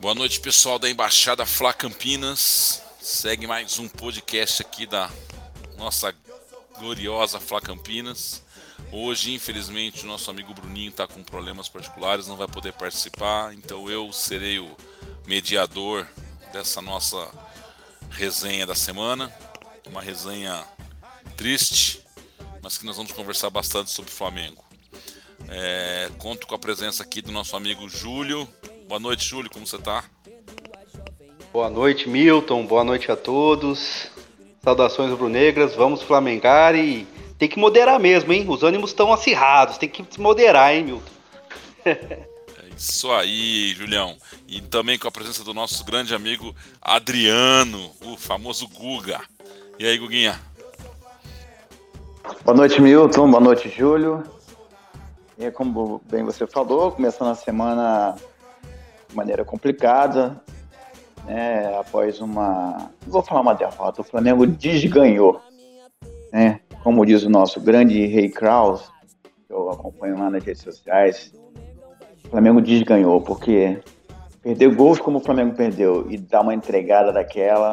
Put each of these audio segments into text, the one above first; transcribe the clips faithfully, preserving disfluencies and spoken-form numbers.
Boa noite, pessoal da Embaixada Fla Campinas. Segue mais um podcast aqui da nossa gloriosa Fla Campinas. Hoje, infelizmente, o nosso amigo Bruninho está com problemas particulares, não vai poder participar, então eu serei o mediador dessa nossa resenha da semana. Uma resenha triste, mas que nós vamos conversar bastante sobre o Flamengo. É, conto com a presença aqui do nosso amigo Júlio. Boa noite, Júlio, como você está? Boa noite, Milton, boa noite a todos. Saudações rubro-negras, vamos flamengar e tem que moderar mesmo, hein? Os ânimos estão acirrados, tem que se moderar, hein, Milton? É isso aí, Julião. E também com a presença do nosso grande amigo Adriano, o famoso Guga. E aí, Guguinha? Boa noite, Milton, boa noite, Júlio. E como bem você falou, começando a semana de maneira complicada, né, após uma... não vou falar uma derrota, o Flamengo desganhou, né, como diz o nosso grande Rei Kraus, que eu acompanho lá nas redes sociais, o Flamengo desganhou, porque perder gols como o Flamengo perdeu e dar uma entregada daquela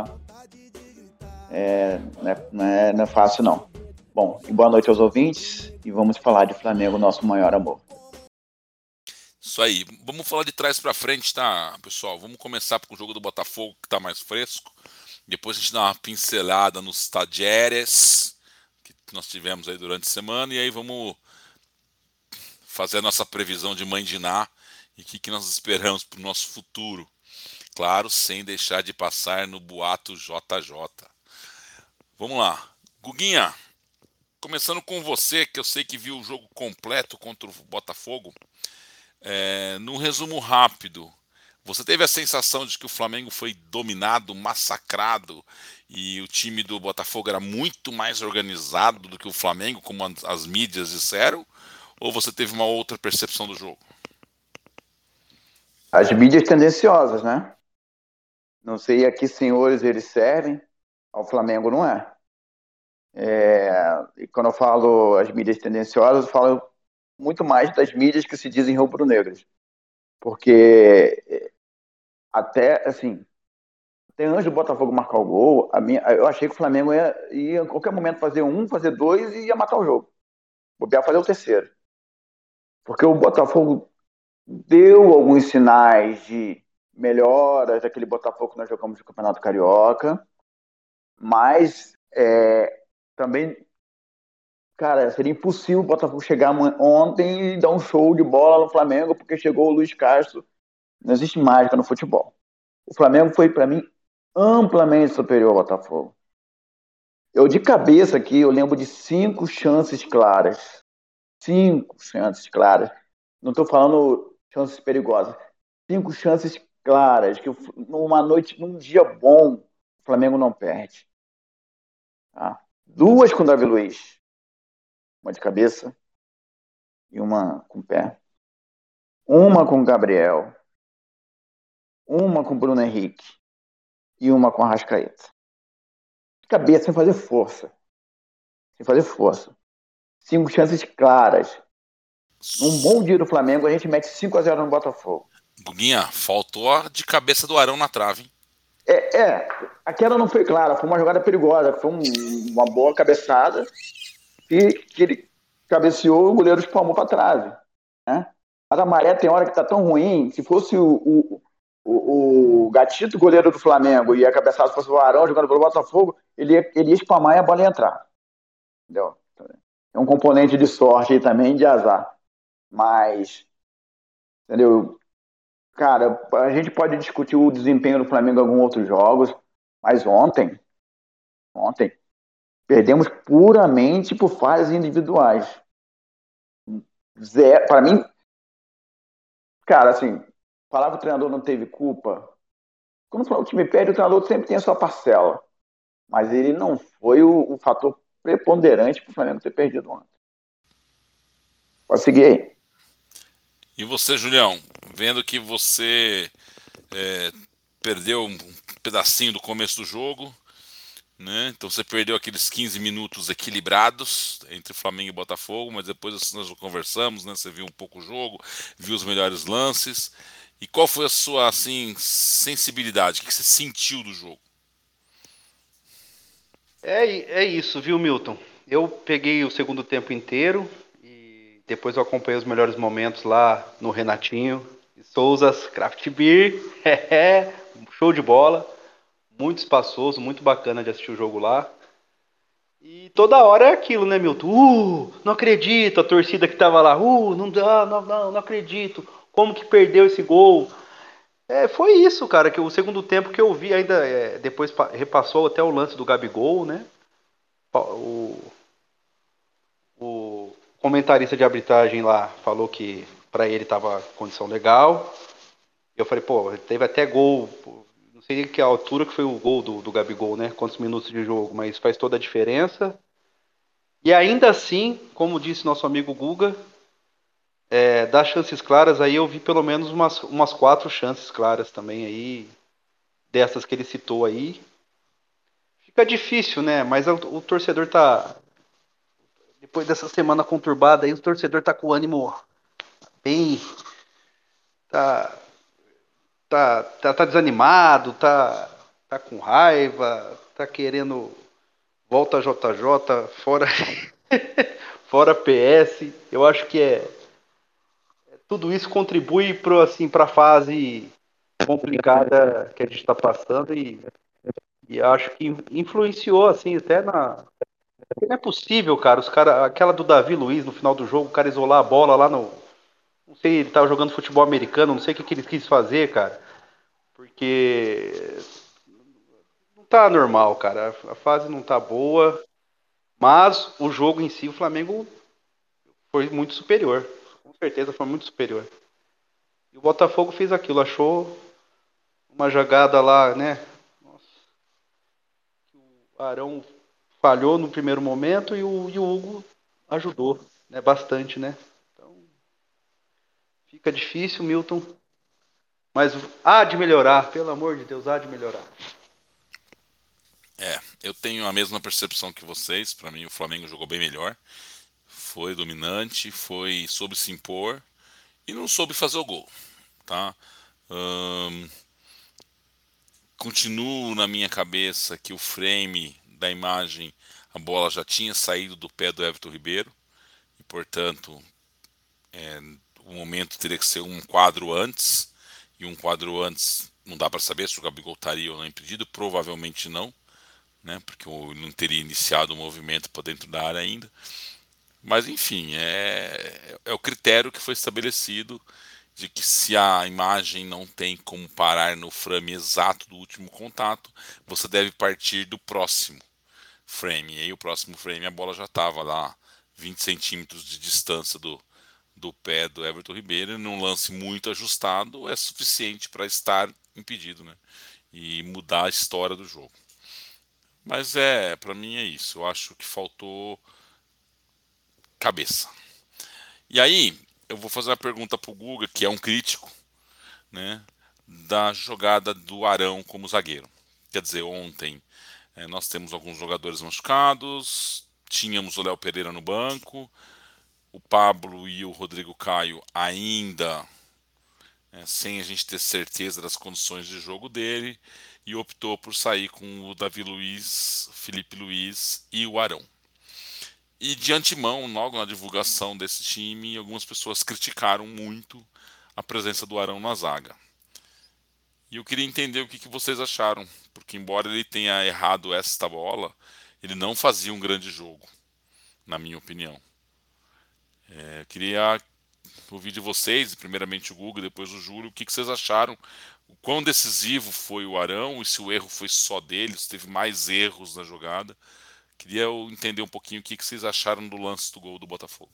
é, não, é, não, é, não é fácil não. Bom, e boa noite aos ouvintes e vamos falar de Flamengo, nosso maior amor. Isso aí, vamos falar de trás pra frente, tá, pessoal? Vamos começar com o jogo do Botafogo, que tá mais fresco. Depois a gente dá uma pincelada nos Tadieres que nós tivemos aí durante a semana. E aí vamos fazer a nossa previsão de Mãe de Ná e o que, que nós esperamos pro nosso futuro. Claro, sem deixar de passar no boato J J. Vamos lá. Guguinha, começando com você, que eu sei que viu o jogo completo contra o Botafogo. É, num resumo rápido, você teve a sensação de que o Flamengo foi dominado, massacrado e o time do Botafogo era muito mais organizado do que o Flamengo, como as mídias disseram? Ou você teve uma outra percepção do jogo? As mídias tendenciosas, né? Não sei a que senhores eles servem, ao Flamengo não é. É, e quando eu falo as mídias tendenciosas, eu falo muito mais das mídias que se dizem rubro-negras. Porque até, assim, até antes do Botafogo marcar o gol, a minha, eu achei que o Flamengo ia, ia em qualquer momento fazer um, fazer dois e ia matar o jogo. Bobear fazer o terceiro. Porque o Botafogo deu alguns sinais de melhoras daquele Botafogo que nós jogamos no Campeonato Carioca, mas é, também, cara, seria impossível o Botafogo chegar ontem e dar um show de bola no Flamengo, porque chegou o Luiz Castro. Não existe mágica no futebol. O Flamengo foi, para mim, amplamente superior ao Botafogo. Eu, de cabeça aqui, eu lembro de cinco chances claras. Cinco chances claras. Não estou falando chances perigosas. Cinco chances claras, que numa noite, num dia bom, o Flamengo não perde. Tá? Duas com o Davi Luiz. Uma de cabeça e uma com o pé. Uma com o Gabriel. Uma com o Bruno Henrique. E uma com a Arrascaeta. De cabeça, sem fazer força. Sem fazer força. Cinco chances claras. Num bom dia do Flamengo, a gente mete cinco a zero no Botafogo. Guguinha, faltou a de cabeça do Arão na trave, hein? É, é, aquela não foi clara, foi uma jogada perigosa, foi um, uma boa cabeçada e que ele cabeceou e o goleiro espalmou para trave, né? Mas a maré tem hora que tá tão ruim, se fosse o, o, o, o Gatito, goleiro do Flamengo, e a cabeçada fosse o Arão jogando pelo Botafogo, ele ia, ele ia espalmar e a bola ia entrar. Entendeu? É um componente de sorte aí também, de azar. Mas, entendeu? Cara, a gente pode discutir o desempenho do Flamengo em alguns outros jogos, mas ontem, ontem, perdemos puramente por falhas individuais. Para mim, cara, assim, falar que o treinador não teve culpa, quando o time perde, o treinador sempre tem a sua parcela, mas ele não foi o, o fator preponderante para o Flamengo ter perdido ontem. Pode seguir aí. E você, Julião, vendo que você é, perdeu um pedacinho do começo do jogo, né? Então você perdeu aqueles quinze minutos equilibrados entre Flamengo e Botafogo, mas depois nós conversamos, né? Você viu um pouco o jogo, viu os melhores lances E qual foi a sua assim sensibilidade? O que você sentiu do jogo? É, é isso, viu, Milton? Eu peguei o segundo tempo inteiro e depois eu acompanhei os melhores momentos lá no Renatinho e Souzas Craft Beer. É, show de bola. Muito espaçoso, muito bacana de assistir o jogo lá. E toda hora é aquilo, né, Milton? Uh, não acredito, a torcida que tava lá, uh, não dá, não, não, não acredito. Como que perdeu esse gol? É, foi isso, cara, que o segundo tempo que eu vi ainda, é, depois repassou até o lance do Gabigol, né? O, o comentarista de arbitragem lá falou que pra ele tava condição legal. Eu falei, pô, teve até gol, não sei que altura que foi o gol do, do Gabigol, né? Quantos minutos de jogo, mas faz toda a diferença. E ainda assim, como disse nosso amigo Guga, é, das chances claras aí eu vi pelo menos umas, umas quatro chances claras também aí, dessas que ele citou aí. Fica difícil, né? Mas o, o torcedor tá. Depois dessa semana conturbada aí, o torcedor tá com o ânimo bem. Tá, tá, tá, tá desanimado, tá, tá com raiva, tá querendo volta J J, fora, fora P S. Eu acho que é tudo isso contribui para assim, a fase complicada que a gente está passando e, e acho que influenciou assim até na. Não é possível, cara. Os cara, aquela do Davi Luiz no final do jogo, o cara isolar a bola lá no. Não sei, ele tava jogando futebol americano, não sei o que, que ele quis fazer, cara. Porque não tá normal, cara. A fase não tá boa. Mas o jogo em si, o Flamengo foi muito superior. Com certeza foi muito superior. E o Botafogo fez aquilo, achou uma jogada lá, né? O Arão falhou no primeiro momento e o, e o Hugo ajudou, né? Bastante, né? Então fica difícil, Milton. Mas há de melhorar, pelo amor de Deus, há de melhorar. É, eu tenho a mesma percepção que vocês. Para mim, o Flamengo jogou bem melhor. Foi dominante, foi soube se impor e não soube fazer o gol, tá? Hum, continuo na minha cabeça que o frame da imagem, a bola já tinha saído do pé do Everton Ribeiro e, portanto, é, o momento teria que ser um quadro antes, e um quadro antes não dá para saber se o Gabigol estaria ou não impedido, provavelmente não, né, porque ele não teria iniciado o movimento para dentro da área ainda. Mas enfim, é, é o critério que foi estabelecido de que se a imagem não tem como parar no frame exato do último contato, você deve partir do próximo frame. E aí o próximo frame a bola já estava lá vinte centímetros de distância do, do pé do Everton Ribeiro, e num lance muito ajustado é suficiente para estar impedido, né? E mudar a história do jogo. Mas é, para mim é isso. Eu acho que faltou cabeça. E aí, eu vou fazer uma pergunta pro Guga, que é um crítico, né, da jogada do Arão como zagueiro. Quer dizer, ontem é, nós temos alguns jogadores machucados, tínhamos o Léo Pereira no banco, o Pablo e o Rodrigo Caio ainda é, sem a gente ter certeza das condições de jogo dele, e optou por sair com o Davi Luiz, Felipe Luiz e o Arão. E de antemão, logo na divulgação desse time, algumas pessoas criticaram muito a presença do Arão na zaga. E eu queria entender o que, que vocês acharam, porque embora ele tenha errado esta bola, ele não fazia um grande jogo, na minha opinião. É, eu queria ouvir de vocês, primeiramente o Google, depois o Júlio, o que, que vocês acharam, o quão decisivo foi o Arão, e se o erro foi só dele, se teve mais erros na jogada. Queria eu entender um pouquinho o que, que vocês acharam do lance do gol do Botafogo.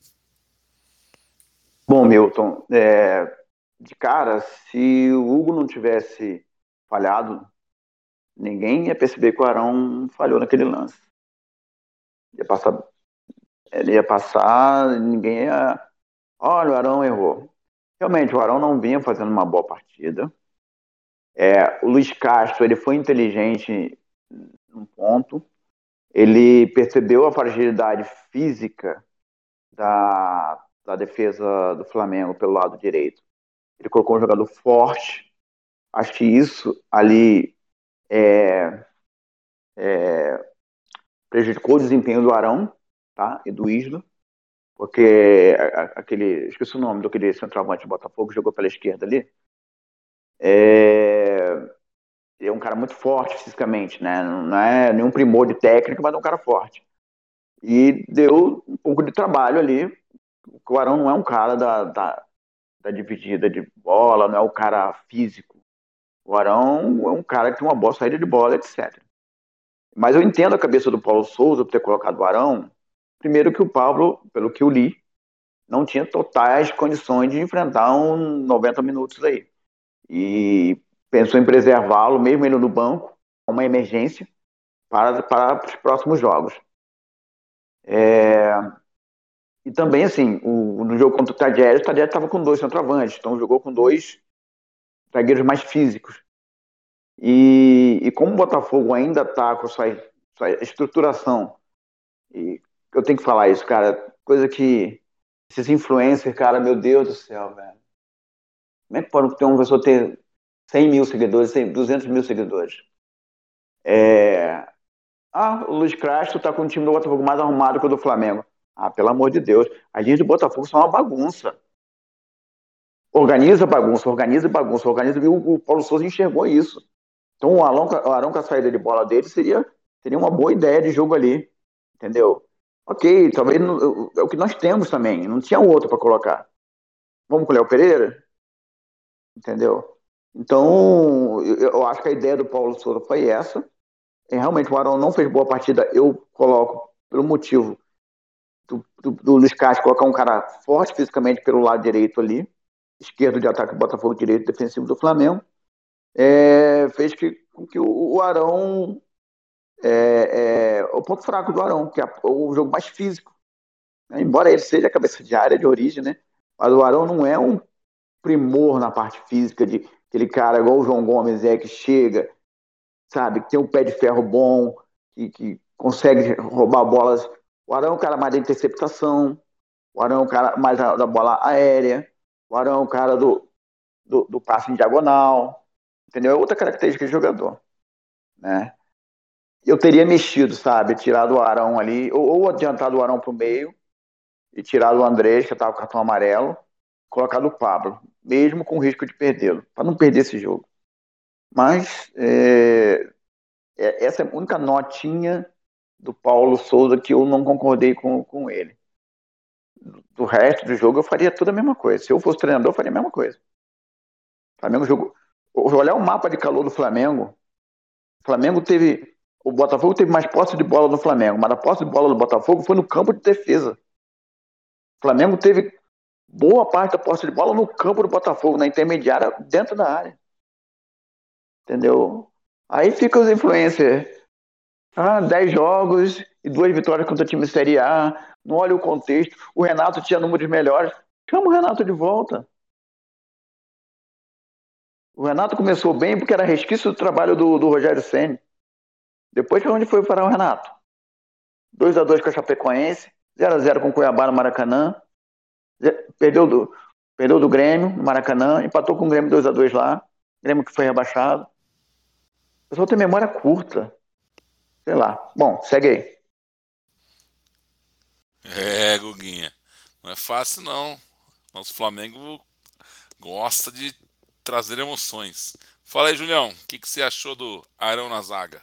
Bom, Milton, é, de cara, se o Hugo não tivesse falhado, ninguém ia perceber que o Arão falhou naquele lance. Ia passar, ele ia passar, ninguém ia. Olha, o Arão errou. Realmente, o Arão não vinha fazendo uma boa partida. É, o Luiz Castro, ele foi inteligente num ponto. Ele percebeu a fragilidade física da, da defesa do Flamengo pelo lado direito. ele colocou um jogador forte. Acho que isso ali é, é, prejudicou o desempenho do Arão, tá? E do Isla, porque aquele, esqueci o nome daquele centroavante do Botafogo que jogou pela esquerda ali. É, é um cara muito forte fisicamente, né? Não é nenhum primor de técnica, mas é um cara forte. E deu um pouco de trabalho ali. O Arão não é um cara da, da, da dividida de bola, não é um cara físico. O Arão é um cara que tem uma boa saída de bola, etcétera. Mas eu entendo a cabeça do Paulo Souza por ter colocado o Arão. Primeiro que o Pablo, pelo que eu li, não tinha totais condições de enfrentar um noventa minutos aí. E pensou em preservá-lo, mesmo ele no banco, uma emergência, para, para os próximos jogos. É... E também, assim, o, no jogo contra o Tajeres, o Tajeres estava com dois centroavantes, então jogou com dois zagueiros mais físicos. E, e como o Botafogo ainda está com a sua, sua estruturação, e eu tenho que falar isso, cara, coisa que esses influencers, cara, meu Deus do céu, velho. Como é que pode ter uma pessoa ter cem mil seguidores, duzentos mil seguidores? É... Ah, o Luiz Castro tá com o time do Botafogo mais arrumado que o do Flamengo. Ah, pelo amor de Deus. As linhas do Botafogo são uma bagunça. Organiza bagunça, organiza bagunça, organiza. E o, o Paulo Souza enxergou isso. Então o Arão, o Arão com a saída de bola dele seria, seria uma boa ideia de jogo ali. Entendeu? Ok, talvez não, é o que nós temos também. Não tinha outro para colocar. Vamos com o Léo Pereira? Entendeu? Então, eu, eu acho que a ideia do Paulo Souza foi essa. E realmente o Arão não fez boa partida. Eu coloco pelo motivo do, do, do Luiz Castro colocar um cara forte fisicamente pelo lado direito ali, esquerdo de ataque do Botafogo, direito defensivo do Flamengo, é, fez que, com que o, o Arão é, é, o ponto fraco do Arão, que é o jogo mais físico, né? Embora ele seja a cabeça de área de origem, né? Mas o Arão não é um primor na parte física de aquele cara igual o João Gomes é que chega, sabe, que tem um pé de ferro bom, que, que consegue roubar bolas. O Arão é um cara mais da interceptação, o Arão é um cara mais da, da bola aérea, o Arão é um cara do, do, do passe em diagonal, entendeu? É outra característica de jogador, né? Eu teria mexido, sabe, tirado o Arão ali, ou, ou adiantado o Arão pro meio e tirado o Andrés, que estava com cartão amarelo, colocado o Pablo, mesmo com risco de perdê-lo, para não perder esse jogo. Mas é, é, essa é a única notinha do Paulo Souza que eu não concordei com, com ele. Do resto do jogo eu faria tudo a mesma coisa. Se eu fosse treinador, eu faria a mesma coisa. O Flamengo jogou. Olhar o mapa de calor do Flamengo. O Flamengo teve. O Botafogo teve mais posse de bola do Flamengo, mas a posse de bola do Botafogo foi no campo de defesa. O Flamengo teve boa parte da posse de bola no campo do Botafogo, na intermediária, dentro da área. Entendeu? Aí fica os influencers. Ah, dez jogos e duas vitórias contra o time de Série A. Não olha o contexto. O Renato tinha números melhores. Chama o Renato de volta. O Renato começou bem porque era resquício do trabalho do, do Rogério Ceni. Depois foi onde foi parar o Renato. dois a dois com a Chapecoense, zero a zero com o Cuiabá no Maracanã. Perdeu do, perdeu do Grêmio no Maracanã, empatou com o Grêmio dois a dois lá. Grêmio que foi rebaixado. O pessoal tem memória curta. Sei lá. Bom, segue aí. É, Guguinha. Não é fácil, não. Nosso Flamengo gosta de trazer emoções. Fala aí, Julião. O que, que você achou do Arão na zaga?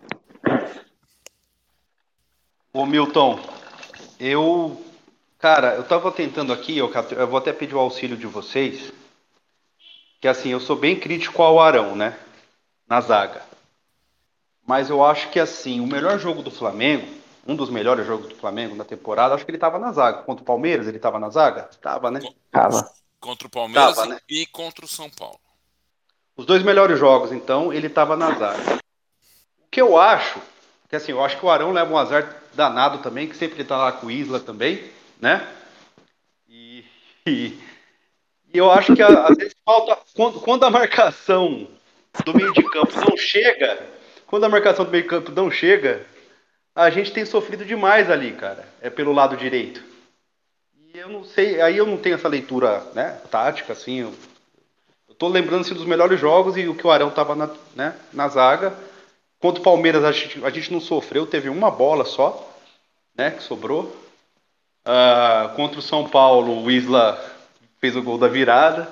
Ô, Milton, eu... Cara, eu tava tentando aqui, eu, eu vou até pedir o auxílio de vocês, que assim, eu sou bem crítico ao Arão, né? Na zaga. Mas eu acho que assim, o melhor jogo do Flamengo, um dos melhores jogos do Flamengo na temporada, acho que ele tava na zaga. Contra o Palmeiras, ele tava na zaga? Tava, né? Tava. Contra o Palmeiras Tava, né? e contra o São Paulo. Os dois melhores jogos, então, ele tava na zaga. O que eu acho, que assim, eu acho que o Arão leva um azar danado também, que sempre ele tá lá com o Isla também, né? E, e, e eu acho que às vezes falta, quando, quando a marcação do meio de campo não chega, quando a marcação do meio de campo não chega, a gente tem sofrido demais ali, cara, é pelo lado direito. E eu não sei, aí eu não tenho essa leitura, né, tática, assim, eu Eu tô lembrando assim, dos melhores jogos e o que o Arão tava na, né, na zaga. Contra o Palmeiras a gente, a gente não sofreu, teve uma bola só, né, que sobrou. Ah, contra o São Paulo, o Isla fez o gol da virada.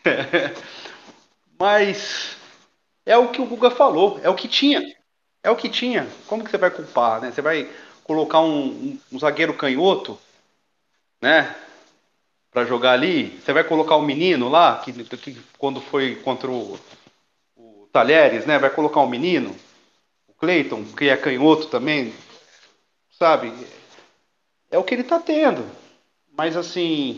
Mas é o que o Guga falou, é o que tinha. É o que tinha. Como que você vai culpar, né? Você vai colocar um, um, um zagueiro canhoto, né, para jogar ali? Você vai colocar o menino lá, que, que quando foi contra o, o Talheres, né, vai colocar o menino, o Cleiton, que é canhoto também, sabe? É o que ele tá tendo. Mas assim,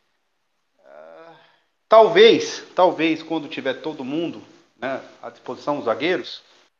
talvez, talvez quando tiver todo mundo, né, à disposição, os zagueiros,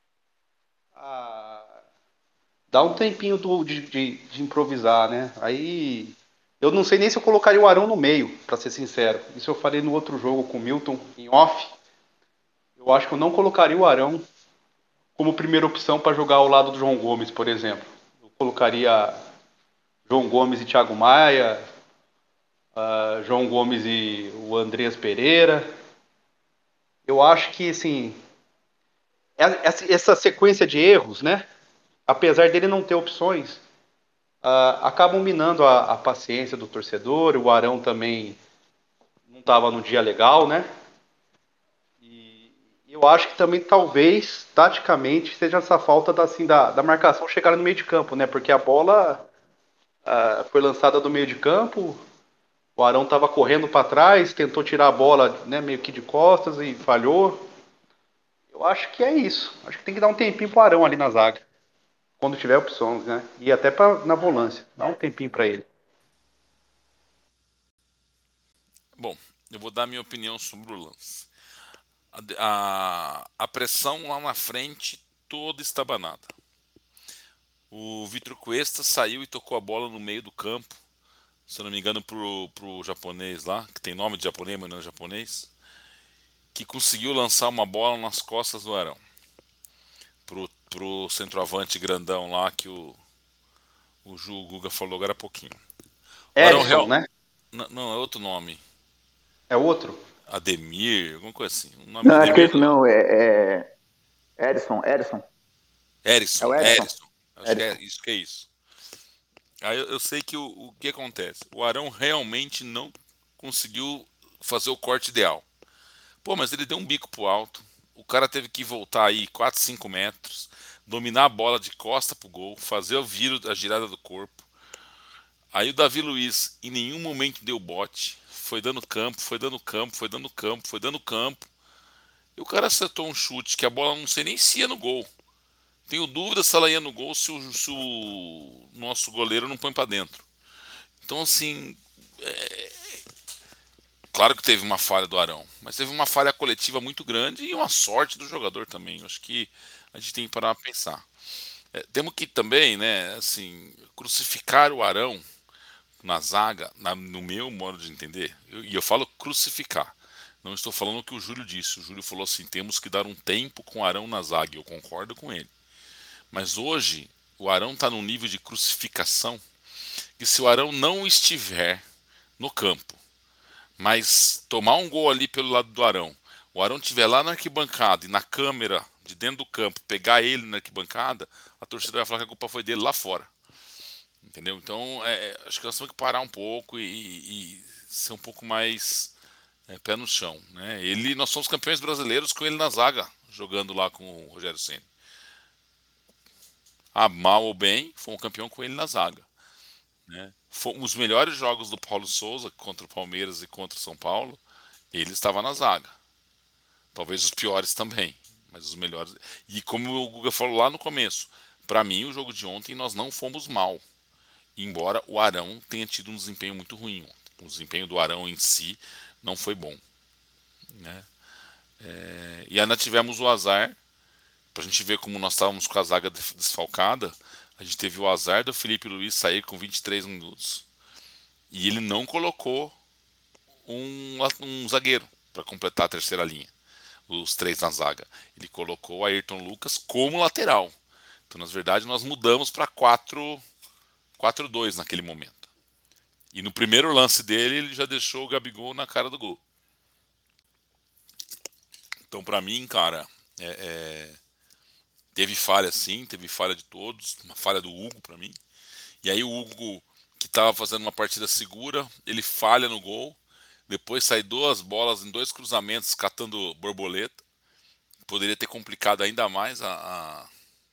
ah, dá um tempinho do, de, de, de improvisar, né? Aí eu não sei nem se eu colocaria o Arão no meio, para ser sincero. Isso eu falei no outro jogo com o Milton em off. Eu acho que eu não colocaria o Arão como primeira opção para jogar ao lado do João Gomes, por exemplo. Eu colocaria João Gomes e Thiago Maia, uh, João Gomes e o Andreas Pereira. Eu acho que, assim, essa sequência de erros, né? Apesar dele não ter opções, uh, acabam minando a, a paciência do torcedor. O Arão também não estava no dia legal, né? E eu acho que também, talvez, taticamente, seja essa falta da, assim, da, da marcação chegar no meio de campo, né? Porque a bola uh, foi lançada do meio de campo, o Arão estava correndo para trás, tentou tirar a bola, né, meio que de costas e falhou. Eu acho que é isso. Acho que tem que dar um tempinho pro Arão ali na zaga. Quando tiver opções, né? E até pra, na volância. Dá um tempinho para ele. Bom, eu vou dar minha opinião sobre o lance. A, a, a pressão lá na frente toda estabanada. O Vitor Cuesta saiu e tocou a bola no meio do campo, se eu não me engano, pro, pro japonês lá, que tem nome de japonês, mas não é japonês, que conseguiu lançar uma bola nas costas do Arão. Pro, pro centroavante grandão lá que o, o Ju Guga falou agora há pouquinho. O Arão Edson, Real. né? N- não, é outro nome. É outro? Ademir, alguma coisa assim. O nome Não, acho que é Ademir. isso mesmo. É, é Edson, Edson. É o Erison, Edson. Erison. Acho que é Edson. isso que é isso. Aí eu, eu sei que o, o que acontece? O Arão realmente não conseguiu fazer o corte ideal. Pô, mas ele deu um bico pro alto. O cara teve que voltar aí quatro, cinco metros, dominar a bola de costa pro gol, fazer o viro, a girada do corpo. Aí o Davi Luiz em nenhum momento deu bote. Foi dando campo, foi dando campo, foi dando campo, foi dando campo. E o cara acertou um chute que a bola não sei nem se ia no gol. Tenho dúvida se ela ia no gol se o, se o nosso goleiro não põe pra dentro. Então, assim, é... claro que teve uma falha do Arão, mas teve uma falha coletiva muito grande e uma sorte do jogador também. Eu acho que a gente tem que parar pra pensar. É, temos que também, né, assim, crucificar o Arão na zaga, na- no meu modo de entender, eu- e eu falo crucificar. Não estou falando o que o Júlio disse. O Júlio falou assim: temos que dar um tempo com o Arão na zaga. Eu concordo com ele. Mas hoje, o Arão está num nível de crucificação que, se o Arão não estiver no campo, mas tomar um gol ali pelo lado do Arão, o Arão estiver lá na arquibancada e na câmera de dentro do campo pegar ele na arquibancada, a torcida vai falar que a culpa foi dele lá fora. Entendeu? Então, é, é, acho que nós temos que parar um pouco e, e ser um pouco mais é, pé no chão. Né? Ele, nós somos campeões brasileiros com ele na zaga, jogando lá com o Rogério Ceni. Ah, mal ou bem, foi um campeão com ele na zaga. Né? Foi os melhores jogos do Paulo Souza contra o Palmeiras e contra o São Paulo, ele estava na zaga. Talvez os piores também, mas os melhores. E como o Guga falou lá no começo, para mim o jogo de ontem nós não fomos mal. Embora o Arão tenha tido um desempenho muito ruim. O desempenho do Arão em si não foi bom. Né? É, e ainda tivemos o azar, para a gente ver como nós estávamos com a zaga desfalcada, a gente teve o azar do Felipe Luiz sair com vinte e três minutos. E ele não colocou um, um zagueiro para completar a terceira linha, os três na zaga. Ele colocou o Ayrton Lucas como lateral. Então, na verdade, nós mudamos para quatro dois naquele momento. E no primeiro lance dele, ele já deixou o Gabigol na cara do gol. Então, para mim, cara, é, é, teve falha sim, teve falha de todos, uma falha do Hugo para mim. E aí o Hugo, que estava fazendo uma partida segura, ele falha no gol. Depois sai duas bolas em dois cruzamentos catando borboleta. Poderia ter complicado ainda mais a, a,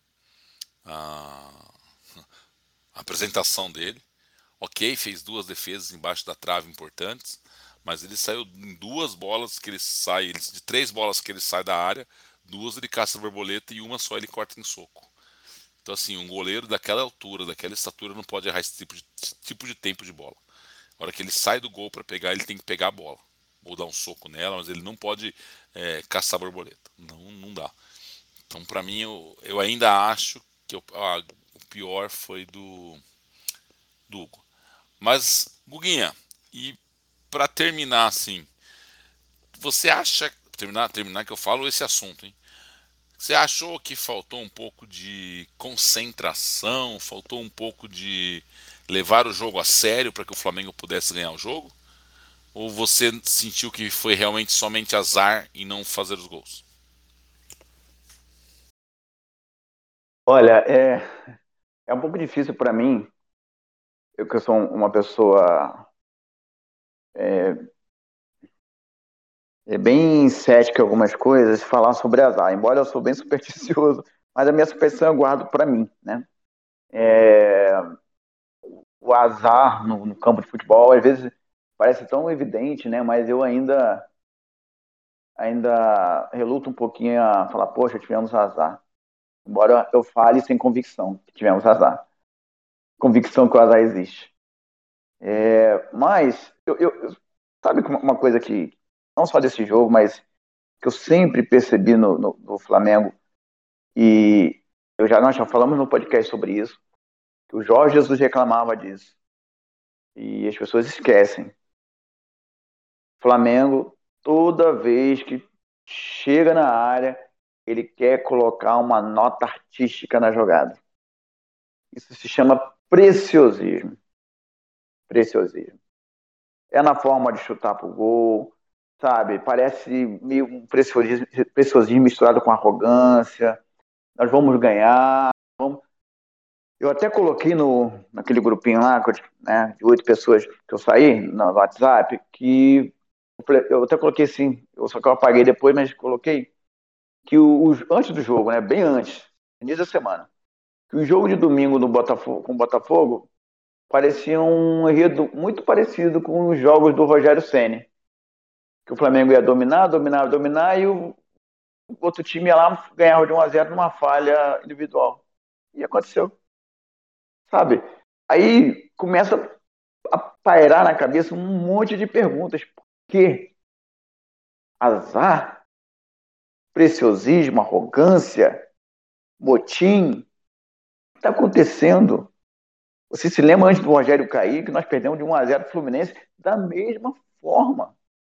a, a apresentação dele. Ok, fez duas defesas embaixo da trave importantes, mas ele saiu em duas bolas que ele sai, ele, de três bolas que ele sai da área, duas ele caça a borboleta e uma só ele corta em soco. Então, assim, um goleiro daquela altura, daquela estatura, não pode errar esse tipo de, esse tipo de tempo de bola. A hora que ele sai do gol para pegar, ele tem que pegar a bola. Ou dar um soco nela, mas ele não pode é, caçar a borboleta. Não, não dá. Então, para mim, eu, eu ainda acho que eu, ah, o pior foi do, do Hugo. Mas, Guguinha, e para terminar, assim, você acha... Terminar, terminar que eu falo esse assunto, hein? Você achou que faltou um pouco de concentração, faltou um pouco de levar o jogo a sério para que o Flamengo pudesse ganhar o jogo? Ou você sentiu que foi realmente somente azar e não fazer os gols? Olha, é, é um pouco difícil para mim, eu que sou uma pessoa é, é bem cética em algumas coisas, falar sobre azar. Embora eu sou bem supersticioso, mas a minha superstição eu guardo para mim, né? É, o azar no, no campo de futebol, às vezes parece tão evidente, né? Mas eu ainda ainda reluto um pouquinho a falar, poxa, tivemos azar. Embora eu fale sem convicção que tivemos azar. Convicção que o azar existe. É, mas, eu, eu, eu- sabe uma coisa que, não só desse jogo, mas que eu sempre percebi no, no, no Flamengo, e eu já, nós já falamos no podcast sobre isso, que o Jorge Jesus reclamava disso. E as pessoas esquecem. Flamengo, toda vez que chega na área, ele quer colocar uma nota artística na jogada. Isso se chama preciosismo. Preciosismo. É na forma de chutar pro gol, sabe? Parece meio um preciosismo, preciosismo misturado com arrogância. Nós vamos ganhar. Vamos... Eu até coloquei no, naquele grupinho lá, né, de oito pessoas que eu saí no WhatsApp, que eu até coloquei assim, só que eu apaguei depois, mas coloquei que o, o- antes do jogo, né, bem antes, início da semana, que o jogo de domingo no Botafogo, com o Botafogo parecia um enredo muito parecido com os jogos do Rogério Ceni, que o Flamengo ia dominar, dominar, dominar e o, o outro time ia lá ganhar de um a zero numa falha individual. E aconteceu, sabe? Aí começa a pairar na cabeça um monte de perguntas. Por quê? Azar? Preciosismo? Arrogância? Motim? O que está acontecendo? Você se lembra antes do Rogério cair que nós perdemos de um a zero para o Fluminense da mesma forma,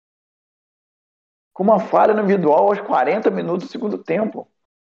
com uma falha no individual aos quarenta minutos do segundo tempo.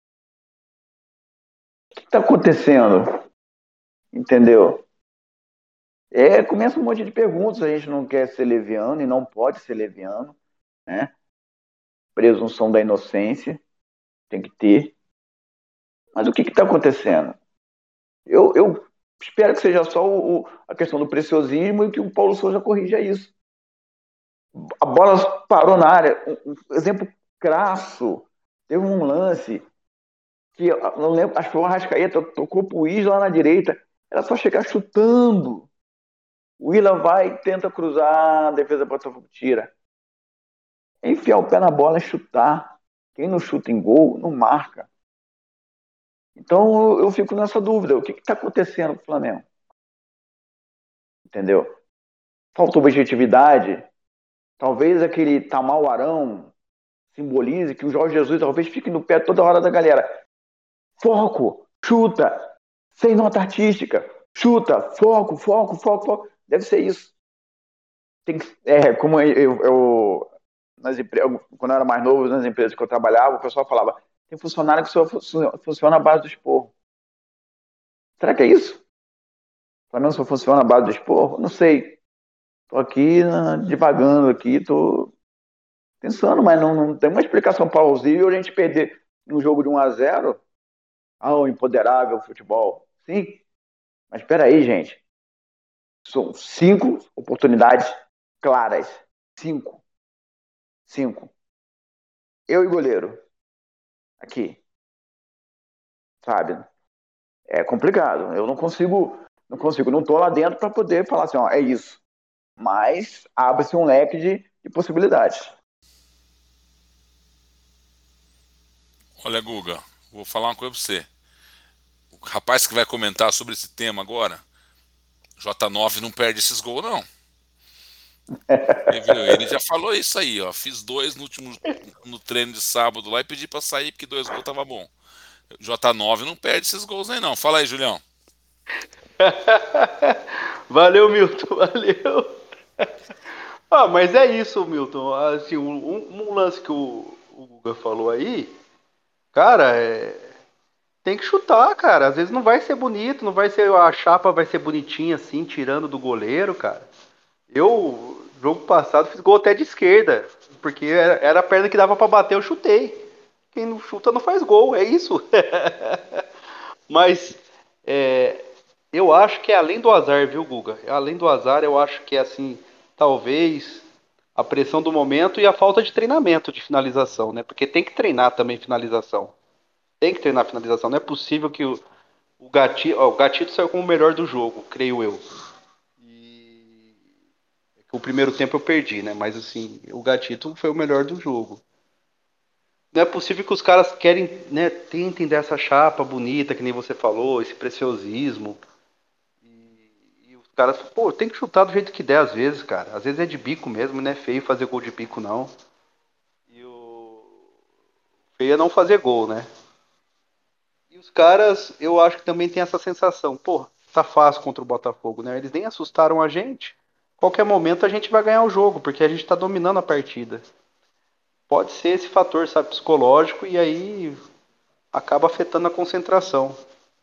O que está acontecendo? Entendeu? É, começa um monte de perguntas. A gente não quer ser leviano e não pode ser leviano, né? Presunção da inocência tem que ter. Mas o que está acontecendo? Eu, eu espero que seja só o, o- a questão do preciosismo e que o Paulo Souza corrija isso. A bola parou na área. Um, um exemplo crasso. Teve um lance que eu não lembro, acho que o Arrascaeta tocou pro Isla lá na direita. Era só chegar chutando. O Isla vai e tenta cruzar, a defesa do Botafogo tira. É enfiar o pé na bola e chutar. Quem não chuta em gol, não marca. Então eu fico nessa dúvida. O que está acontecendo com o Flamengo? Entendeu? Falta objetividade. Talvez aquele Tamal Arão simbolize que o Jorge Jesus talvez fique no pé toda hora da galera. Foco, chuta, sem nota artística, chuta, foco, foco, foco, foco. Deve ser isso. Tem que, é, como eu, eu, eu nas empre... quando eu era mais novo, nas empresas que eu trabalhava, o pessoal falava: tem funcionário que só funciona à base do esporro. Será que é isso? O Flamengo só funciona à base do esporro? Não sei. Tô aqui uh, divagando aqui, tô Pensando, mas não, não tem uma explicação plausível a gente perder um jogo de um a zero. Ah, o imponderável futebol. Sim, mas espera aí, gente. São cinco oportunidades claras. Cinco. Cinco. Eu e goleiro. Aqui. Sabe? É complicado. Eu não consigo, não consigo, não tô lá dentro para poder falar assim, ó, é isso. Mas abre-se um leque de, de possibilidades. Olha, Guga, vou falar uma coisa pra você. O rapaz que vai comentar sobre esse tema agora, J nove não perde esses gols, não. Ele, viu? Ele já falou isso aí, ó. Fiz dois no último no treino de sábado lá e pedi pra sair porque dois gols tava bom. J nove não perde esses gols aí, não. Fala aí, Julião. Valeu, Milton, valeu. Ah, mas é isso, Milton. Assim, um, um lance que o, o Guga falou aí, cara, é, tem que chutar, cara. Às vezes não vai ser bonito, não vai ser a chapa vai ser bonitinha assim, tirando do goleiro, cara. Eu, jogo passado, fiz gol até de esquerda, porque era, era a perna que dava pra bater, eu chutei. Quem não chuta não faz gol, é isso. Mas é, eu acho que é além do azar, viu, Guga? Além do azar, eu acho que é assim, talvez a pressão do momento e a falta de treinamento de finalização, né? Porque tem que treinar também finalização. Tem que treinar finalização. Não é possível que o, o Gatito, ó, o Gatito saiu como o melhor do jogo, creio eu. E o primeiro tempo eu perdi, né? Mas assim, o Gatito foi o melhor do jogo. Não é possível que os caras querem, né, tentem dessa chapa bonita, que nem você falou, esse preciosismo. E os caras, pô, tem que chutar do jeito que der às vezes, cara. Às vezes é de bico mesmo, não é feio fazer gol de bico, não. E o feio é não fazer gol, né? E os caras, eu acho que também tem essa sensação, pô, tá fácil contra o Botafogo, né? Eles nem assustaram a gente. Qualquer momento a gente vai ganhar o jogo, porque a gente tá dominando a partida. Pode ser esse fator, sabe, psicológico, e aí acaba afetando a concentração.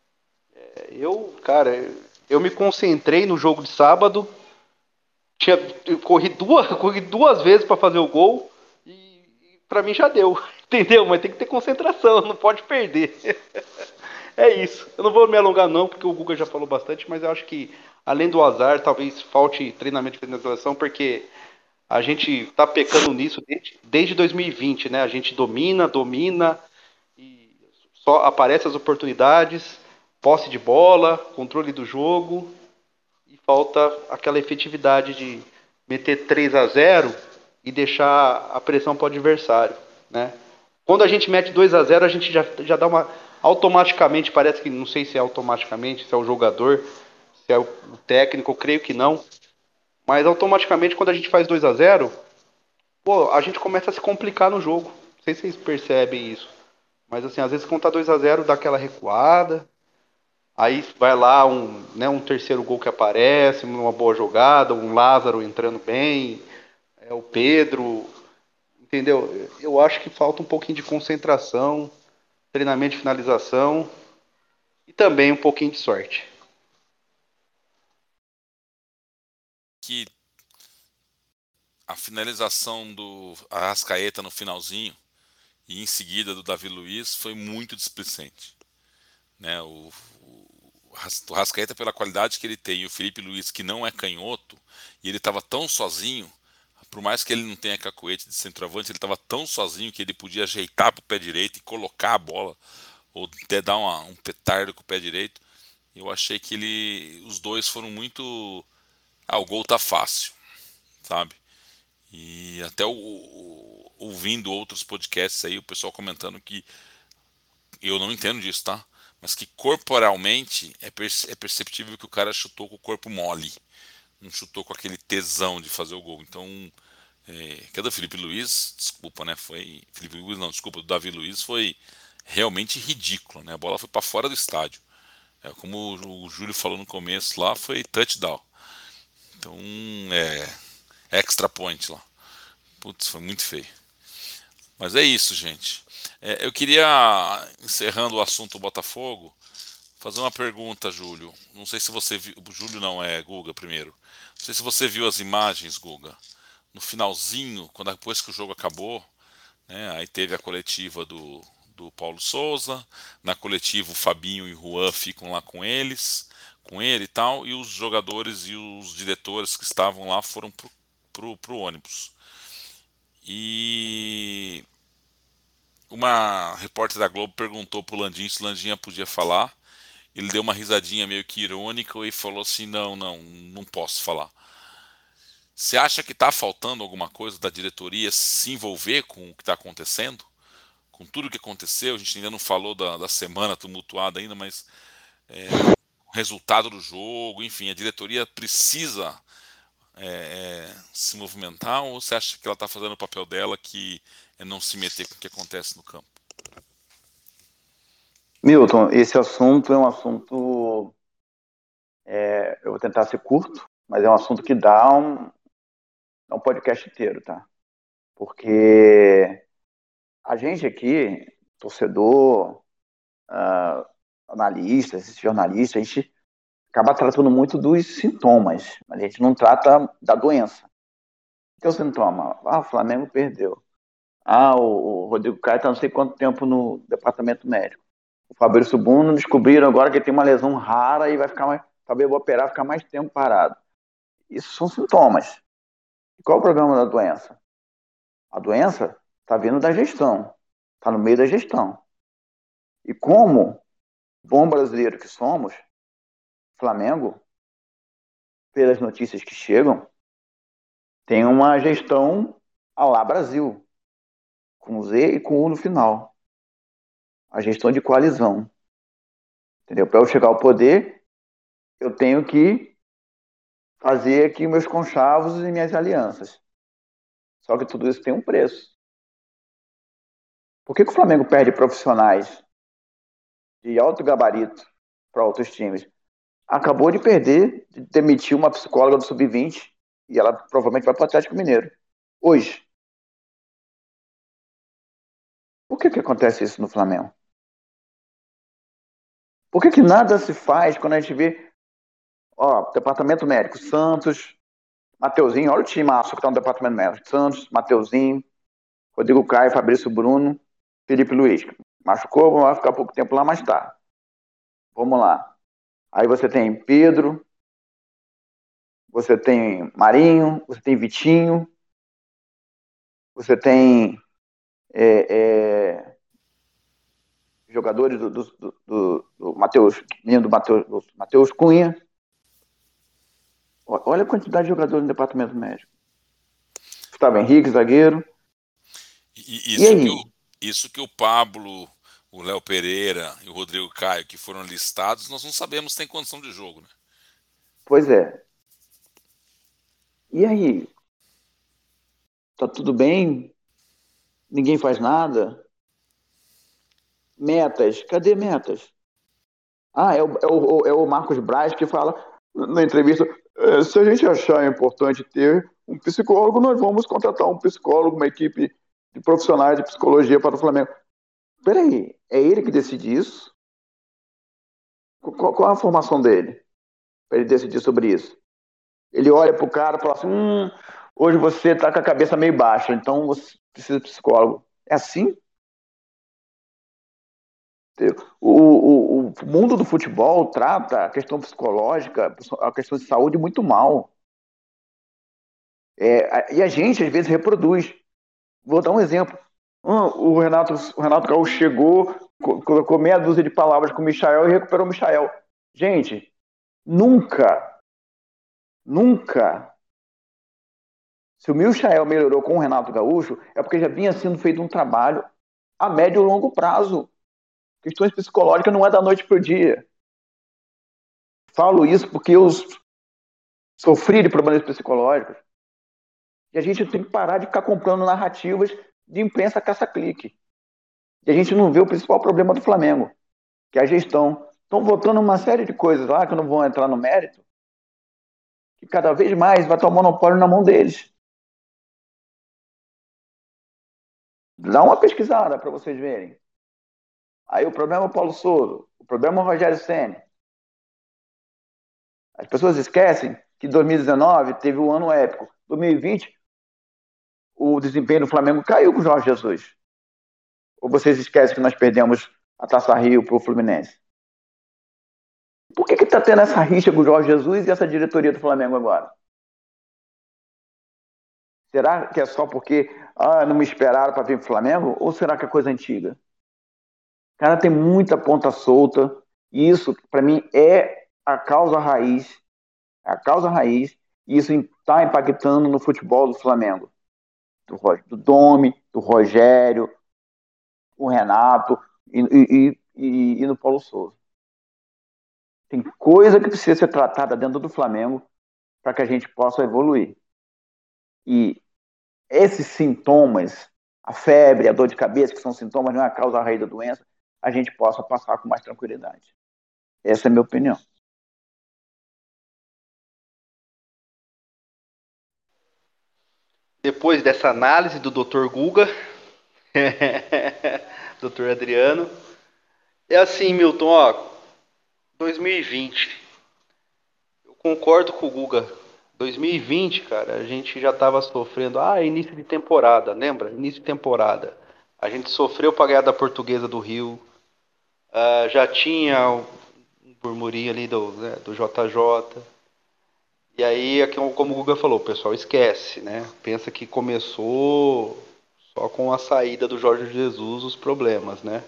Eu, cara, eu me concentrei no jogo de sábado, tinha eu corri duas, corri duas vezes para fazer o gol e, e para mim já deu, entendeu? Mas tem que ter concentração, não pode perder. É isso. Eu não vou me alongar não, porque o Guga já falou bastante, mas eu acho que além do azar, talvez falte treinamento de finalização, porque a gente tá pecando nisso desde, desde dois mil e vinte, né? A gente domina, domina e só aparecem as oportunidades, posse de bola, controle do jogo e falta aquela efetividade de meter três a zero e deixar a pressão para o adversário, né? Quando a gente mete dois a zero, a gente já, já dá uma automaticamente, parece que não sei se é automaticamente, se é o jogador, se é o técnico, eu creio que não, mas automaticamente quando a gente faz dois a zero, pô, a gente começa a se complicar no jogo. Não sei se vocês percebem isso. Mas assim, às vezes quando tá dois a zero dá aquela recuada. Aí vai lá um, né, um terceiro gol que aparece, uma boa jogada, um Lázaro entrando bem, é o Pedro, entendeu? Eu acho que falta um pouquinho de concentração, treinamento de finalização e também um pouquinho de sorte. Que a finalização do Arrascaeta no finalzinho e em seguida do Davi Luiz foi muito displicente, né? O, o, o Arrascaeta, pela qualidade que ele tem, e o Felipe Luiz, que não é canhoto, e ele estava tão sozinho, por mais que ele não tenha cacuete de centroavante, ele estava tão sozinho que ele podia ajeitar para o pé direito e colocar a bola, ou até dar uma, um petardo com o pé direito. Eu achei que ele, os dois foram muito. Ah, o gol tá fácil, sabe? E até o, o, ouvindo outros podcasts aí, o pessoal comentando que eu não entendo disso, tá? Mas que corporalmente é, perce- é perceptível que o cara chutou com o corpo mole, não chutou com aquele tesão de fazer o gol. Então, é, que é do Felipe Luiz, desculpa, né? Foi Felipe Luiz, não, desculpa, do Davi Luiz foi realmente ridículo, né? A bola foi para fora do estádio. É, como o, o Júlio falou no começo lá, foi touchdown. Então, é extra point lá. Putz, foi muito feio. Mas é isso, gente. É, eu queria, encerrando o assunto Botafogo, fazer uma pergunta, Júlio. Não sei se você viu. Júlio não, é Guga primeiro. Não sei se você viu as imagens, Guga, no finalzinho, quando depois que o jogo acabou, né, aí teve a coletiva do, do Paulo Souza, na coletiva o Fabinho e o Juan ficam lá com eles, com ele e tal, e os jogadores e os diretores que estavam lá foram pro, pro, pro ônibus. E uma repórter da Globo perguntou pro Landim se o Landim podia falar. Ele deu uma risadinha meio que irônica e falou assim: não, não, não posso falar. Você acha que está faltando alguma coisa da diretoria se envolver com o que está acontecendo? Com tudo o que aconteceu, a gente ainda não falou da, da semana tumultuada ainda, mas é, o resultado do jogo, enfim, a diretoria precisa é, é, se movimentar, ou você acha que ela está fazendo o papel dela, que é não se meter com o que acontece no campo? Milton, esse assunto é um assunto, é, eu vou tentar ser curto, mas é um assunto que dá um, dá um podcast inteiro, tá? Porque a gente aqui, torcedor, uh, analistas, jornalistas, a gente acaba tratando muito dos sintomas, a gente não trata da doença. O que é o sintoma? Ah, o Flamengo perdeu. Ah, o, o Rodrigo Caio está não sei quanto tempo no departamento médico. O Fabrício Bruno descobriram agora que ele tem uma lesão rara e vai ficar mais, talvez vou operar, ficar mais tempo parado. Isso são sintomas. E qual é o problema da doença? A doença está vindo da gestão, está no meio da gestão. E como bom brasileiro que somos, Flamengo, pelas notícias que chegam, tem uma gestão à lá Brasil, com Z e com U no final. A gestão de coalizão. Entendeu? Para eu chegar ao poder, eu tenho que fazer aqui meus conchavos e minhas alianças. Só que tudo isso tem um preço. Por que, que o Flamengo perde profissionais de alto gabarito para outros times? Acabou de perder, de demitir uma psicóloga do sub vinte e ela provavelmente vai para o Atlético Mineiro. Hoje. Por que, que acontece isso no Flamengo? Por que, que nada se faz quando a gente vê, ó, departamento médico, Santos, Mateuzinho, olha o time que está no departamento médico, Santos, Mateuzinho, Rodrigo Caio, Fabrício Bruno, Felipe Luiz. Machucou, vai ficar pouco tempo lá, mas tá. Vamos lá. Aí você tem Pedro, você tem Marinho, você tem Vitinho, você tem é, é, jogadores do, do, do, do, do Matheus, menino do Matheus, do Matheus Cunha. Olha a quantidade de jogadores no departamento médico. Gustavo Henrique, zagueiro. E, isso, e aí? Que o, isso que o Pablo, o Léo Pereira e o Rodrigo Caio, que foram listados, nós não sabemos se tem condição de jogo, né? Pois é. E aí? Tá tudo bem? Ninguém faz nada? Metas? Cadê metas? Ah, é o, é o, é o Marcos Braz que fala na entrevista, é, se a gente achar importante ter um psicólogo, nós vamos contratar um psicólogo, uma equipe de profissionais de psicologia para o Flamengo. Peraí, é ele que decide isso? Qual, qual a formação dele para ele decidir sobre isso? Ele olha pro cara e fala assim, hum, hoje você tá com a cabeça meio baixa, então você precisa de psicólogo. É assim? O, o, o mundo do futebol trata a questão psicológica, a questão de saúde muito mal. É, e a gente, às vezes, reproduz. Vou dar um exemplo. O Renato, o Renato Gaúcho chegou, colocou meia dúzia de palavras com o Michael e recuperou o Michael. Gente, nunca, nunca, se o Michael melhorou com o Renato Gaúcho, é porque já vinha sendo feito um trabalho a médio e longo prazo. Questões psicológicas não é da noite para o dia. Falo isso porque eu sofri de problemas psicológicos. E a gente tem que parar de ficar comprando narrativas de imprensa caça-clique. E a gente não vê o principal problema do Flamengo, que é a gestão. Estão votando uma série de coisas lá, que não vão entrar no mérito, que cada vez mais vai estar o monopólio na mão deles. Dá uma pesquisada para vocês verem. Aí o problema é o Paulo Souza, o problema é o Rogério Ceni. As pessoas esquecem que dois mil e dezenove teve um ano épico. dois mil e vinte, o desempenho do Flamengo caiu com o Jorge Jesus. Ou vocês esquecem que nós perdemos a Taça Rio para o Fluminense? Por que está tendo essa rixa com o Jorge Jesus e essa diretoria do Flamengo agora? Será que é só porque ah, não me esperaram para vir para o Flamengo? Ou será que é coisa antiga? Cara, tem muita ponta solta. E isso, para mim, é a causa raiz. É a causa raiz. E isso está impactando no futebol do Flamengo. Do, do Domi, do Rogério, o Renato e, e, e, e no Paulo Souza. Tem coisa que precisa ser tratada dentro do Flamengo para que a gente possa evoluir. E esses sintomas, a febre, a dor de cabeça, que são sintomas, não é a causa raiz da doença, a gente possa passar com mais tranquilidade. Essa é a minha opinião. Depois dessa análise do doutor Guga, doutor Adriano, é assim, Milton, ó, dois mil e vinte, eu concordo com o Guga. dois mil e vinte, cara, a gente já estava sofrendo. Ah, início de temporada, lembra? Início de temporada. A gente sofreu para ganhar da Portuguesa do Rio. Uh, já tinha um murmurinho ali do, né, do J J. E aí, como o Guga falou, o pessoal esquece, né? Pensa que começou só com a saída do Jorge Jesus os problemas, né?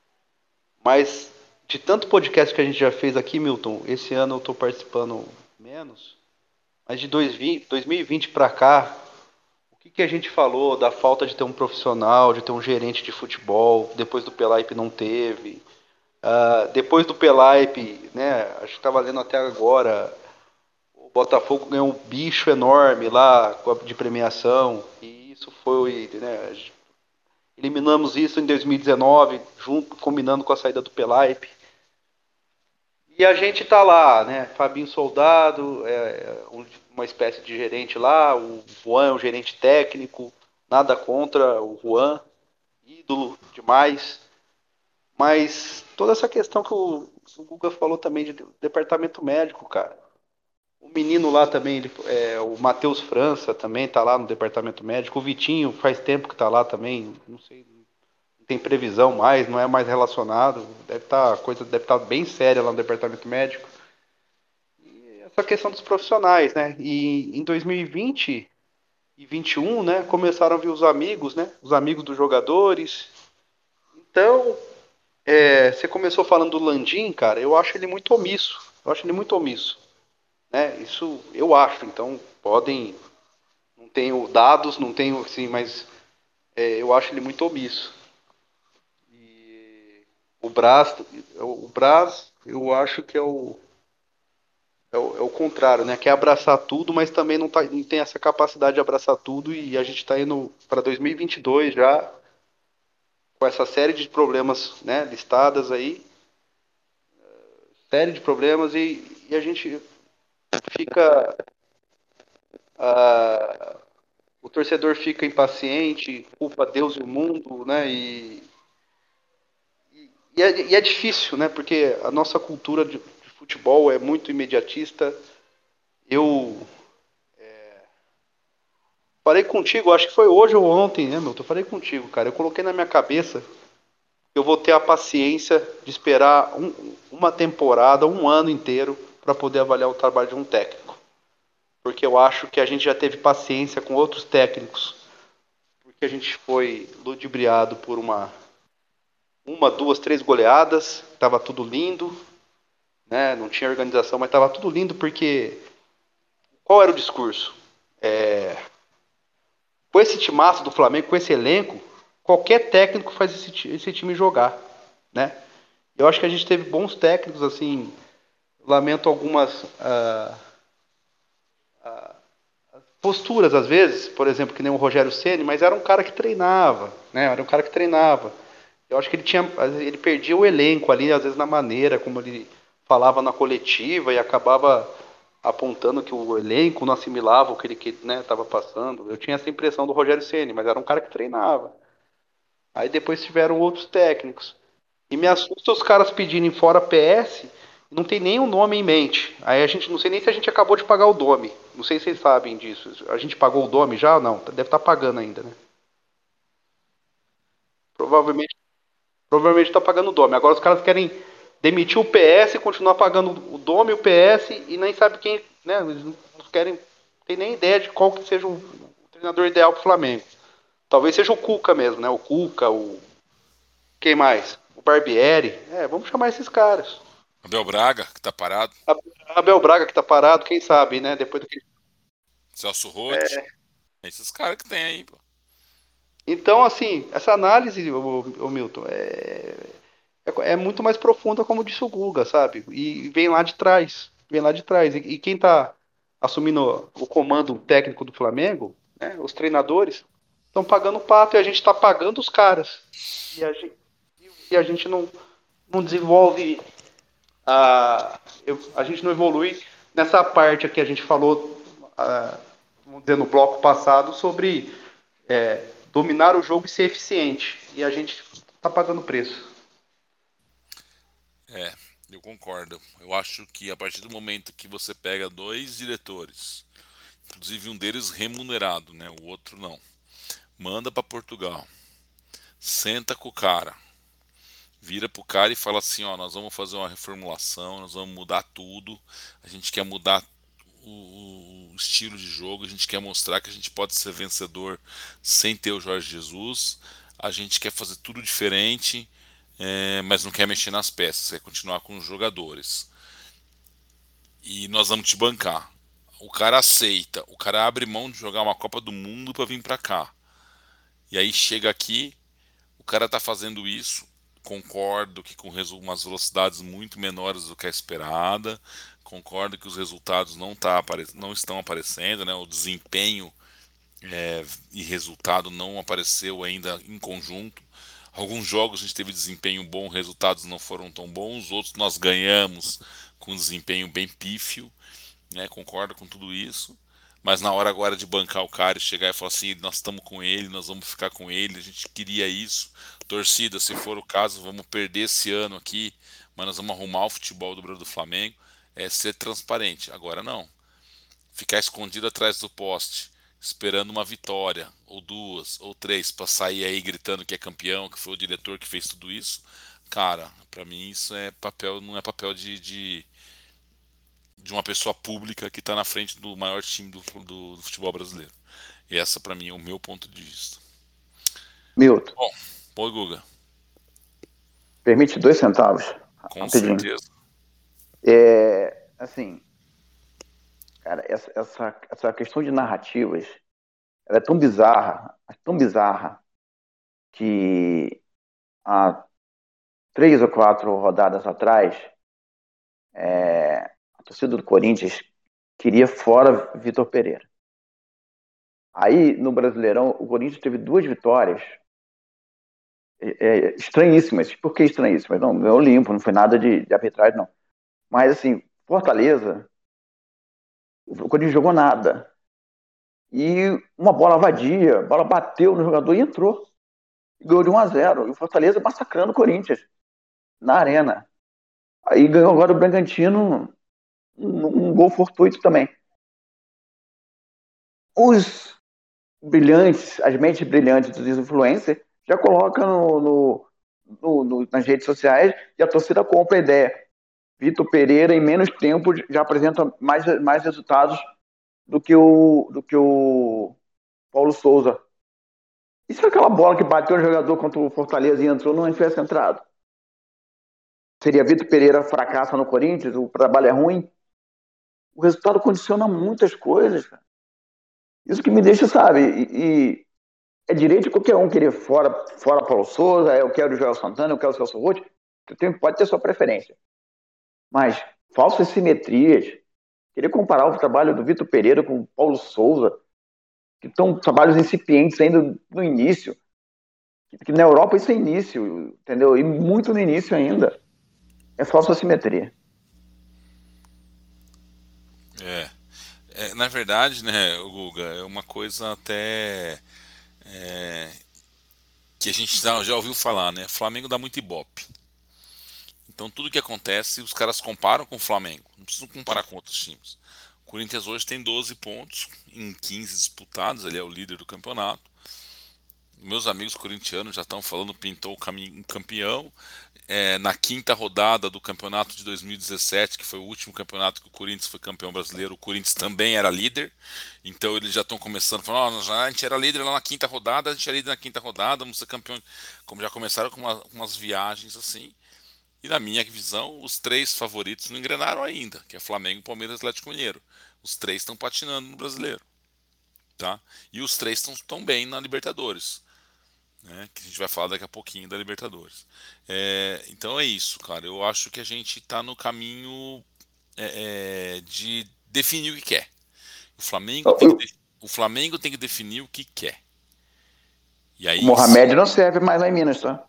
Mas de tanto podcast que a gente já fez aqui, Milton, esse ano eu estou participando menos. Mas de dois mil e vinte para cá, o que, que a gente falou da falta de ter um profissional, de ter um gerente de futebol, depois do Pelaipe não teve. Uh, depois do Pelaipe, né, acho que estava lendo até agora, o Botafogo ganhou um bicho enorme lá de premiação, e isso foi, né, eliminamos isso em dois mil e dezenove, junto, combinando com a saída do Pelaipe. E a gente tá lá, né? Fabinho Soldado, é, uma espécie de gerente lá, o Juan é um gerente técnico, nada contra o Juan, ídolo demais. Mas toda essa questão que o, o Guga falou também de departamento médico, cara. O menino lá também, ele, é, o Matheus França também tá lá no departamento médico. O Vitinho faz tempo que tá lá também, não sei, não tem previsão mais, não é mais relacionado. Deve estar, a coisa deve estar bem séria lá no departamento médico. Essa questão dos profissionais, né? E em dois mil e vinte e vinte e um, né, começaram a vir os amigos, né? Os amigos dos jogadores. Então, é, você começou falando do Landim, cara, eu acho ele muito omisso. Eu acho ele muito omisso. Né? Isso eu acho. Então, podem. Não tenho dados, não tenho assim, mas é, eu acho ele muito omisso. E o Braz, o Braz, eu acho que é o É o, é o contrário, né? Quer abraçar tudo, mas também não, tá, não tem essa capacidade de abraçar tudo. E a gente está indo para dois mil e vinte e dois já com essa série de problemas, né, listadas aí, série de problemas e, e a gente fica, uh, o torcedor fica impaciente, culpa Deus e o mundo, né? E, e, e, é, e é difícil, né? Porque a nossa cultura de, de futebol é muito imediatista. Eu Falei contigo, acho que foi hoje ou ontem, né, Milton? Eu falei contigo, cara. Eu coloquei na minha cabeça que eu vou ter a paciência de esperar um, uma temporada, um ano inteiro, para poder avaliar o trabalho de um técnico. Porque eu acho que a gente já teve paciência com outros técnicos. Porque a gente foi ludibriado por uma, uma duas, três goleadas. Tava tudo lindo, né? Não tinha organização, mas tava tudo lindo porque... Qual era o discurso? É... Com esse timaço do Flamengo, com esse elenco, qualquer técnico faz esse, esse time jogar, né? Eu acho que a gente teve bons técnicos, assim, lamento algumas uh, uh, posturas, às vezes, por exemplo, que nem o Rogério Ceni, mas era um cara que treinava, né? Era um cara que treinava. Eu acho que ele tinha, ele perdia o elenco ali, às vezes na maneira como ele falava na coletiva e acabava apontando que o elenco não assimilava o que ele estava, né, passando. Eu tinha essa impressão do Rogério Ceni, mas era um cara que treinava. Aí depois tiveram outros técnicos. E me assusta os caras pedirem fora P S não tem nenhum nome em mente. Aí a gente não sei nem se a gente acabou de pagar o Dome. Não sei se vocês sabem disso. A gente pagou o Dome já ou não? Deve estar pagando ainda, né? Provavelmente, provavelmente está pagando o Dome. Agora os caras querem demitir o P S e continuar pagando o Dome e o P S e nem sabe quem, né? Eles não querem, tem nem ideia de qual que seja o treinador ideal para o Flamengo. Talvez seja o Cuca mesmo, né? O Cuca, o quem mais? O Barbieri. É, vamos chamar esses caras. Abel Braga, que tá parado. Abel Braga que tá parado, quem sabe, né? Depois do que. Celso Roth. Esses caras que tem aí, pô. Então, assim, essa análise, o, o Milton, é, é, é muito mais profunda, como disse o Guga, sabe? E vem lá de trás. Vem lá de trás. E, e quem tá assumindo o comando técnico do Flamengo, né? Os treinadores, estão pagando o pato e a gente tá pagando os caras. E a gente, e a gente não, não desenvolve a, eu, a gente não evolui nessa parte que a gente falou, a, vamos dizer, no bloco passado, sobre é, dominar o jogo e ser eficiente. E a gente está pagando preço. É, eu concordo. Eu acho que a partir do momento que você pega dois diretores, inclusive um deles remunerado, né, o outro não, manda para Portugal, senta com o cara, vira pro cara e fala assim, ó, nós vamos fazer uma reformulação, nós vamos mudar tudo, a gente quer mudar o, o estilo de jogo, a gente quer mostrar que a gente pode ser vencedor sem ter o Jorge Jesus, a gente quer fazer tudo diferente, é, mas não quer mexer nas peças, quer continuar com os jogadores. E nós vamos te bancar. O cara aceita, o cara abre mão de jogar uma Copa do Mundo para vir para cá. E aí chega aqui, o cara tá fazendo isso. Concordo que com umas velocidades muito menores do que a esperada. Concordo que os resultados não, tá apare... não estão aparecendo, né? O desempenho é, e resultado não apareceu ainda em conjunto. Alguns jogos a gente teve desempenho bom, resultados não foram tão bons. Outros nós ganhamos com desempenho bem pífio, né? Concordo com tudo isso. Mas na hora agora de bancar o cara e chegar e falar assim, nós estamos com ele, nós vamos ficar com ele, a gente queria isso. Torcida, se for o caso, vamos perder esse ano aqui, mas nós vamos arrumar o futebol do, do Flamengo. É ser transparente. Agora não. Ficar escondido atrás do poste, esperando uma vitória, ou duas, ou três, para sair aí gritando que é campeão, que foi o diretor que fez tudo isso. Cara, para mim isso é papel, não é papel de, de de uma pessoa pública que está na frente do maior time do, do, do futebol brasileiro. E essa, para mim, é o meu ponto de vista. Milton. Bom, oi, Guga. Permite dois centavos? Com rapidinho. certeza. É, assim, cara, essa, essa, essa questão de narrativas, ela é tão bizarra, tão bizarra, que há três ou quatro rodadas atrás, é, a torcida do Corinthians queria fora Vitor Pereira. Aí, no Brasileirão, o Corinthians teve duas vitórias é, é, estranhíssimas. Por que estranhíssimas? Não, eu limpo, não foi nada de, de arbitragem, não. Mas, assim, Fortaleza, o Corinthians jogou nada. E uma bola vadia, a bola bateu no jogador e entrou. Ganhou de um a zero. E o Fortaleza massacrando o Corinthians na arena. Aí ganhou agora o Bragantino um, um gol fortuito também. Os brilhantes, as mentes brilhantes dos influencers já colocam no, no, no, no, nas redes sociais e a torcida compra a ideia. Vitor Pereira, em menos tempo, já apresenta mais, mais resultados do que o, do que o Paulo Souza. E se aquela bola que bateu no jogador contra o Fortaleza e entrou não tivesse entrado? Seria Vitor Pereira fracassa no Corinthians? O trabalho é ruim? O resultado condiciona muitas coisas, cara. Isso que me deixa, sabe? E, e é direito de qualquer um querer fora, fora Paulo Souza, eu quero o Joel Santana, eu quero o Celso Roth, pode ter sua preferência. Mas falsas simetrias, querer comparar o trabalho do Vitor Pereira com o Paulo Souza, que estão trabalhos incipientes ainda no início, que na Europa isso é início, entendeu? E muito no início ainda. É falsa simetria. É. é na verdade, né, Guga, é uma coisa até é, que a gente já, já ouviu falar, né? Flamengo dá muito ibope. Então tudo que acontece, os caras comparam com o Flamengo. Não precisam comparar com outros times. O Corinthians hoje tem doze pontos em quinze disputados, ele é o líder do campeonato. Meus amigos corintianos já estão falando, pintou o caminho campeão. É, na quinta rodada do campeonato de dois mil e dezessete, que foi o último campeonato que o Corinthians foi campeão brasileiro, o Corinthians também era líder. Então eles já estão começando, falando, oh, já, a gente era líder lá na quinta rodada, a gente era líder na quinta rodada, vamos ser campeão. Como já começaram com uma, umas viagens assim. E na minha visão, os três favoritos não engrenaram ainda, que é Flamengo, Palmeiras e Atlético Mineiro. Os três estão patinando no brasileiro. Tá? E os três estão bem na Libertadores. Né, que a gente vai falar daqui a pouquinho da Libertadores. É, então é isso, cara. Eu acho que a gente está no caminho é, é, de definir o que quer. O Flamengo, tem que, de- o Flamengo tem que definir o que quer. E aí, O Mohamed não serve mais lá em Minas, tá?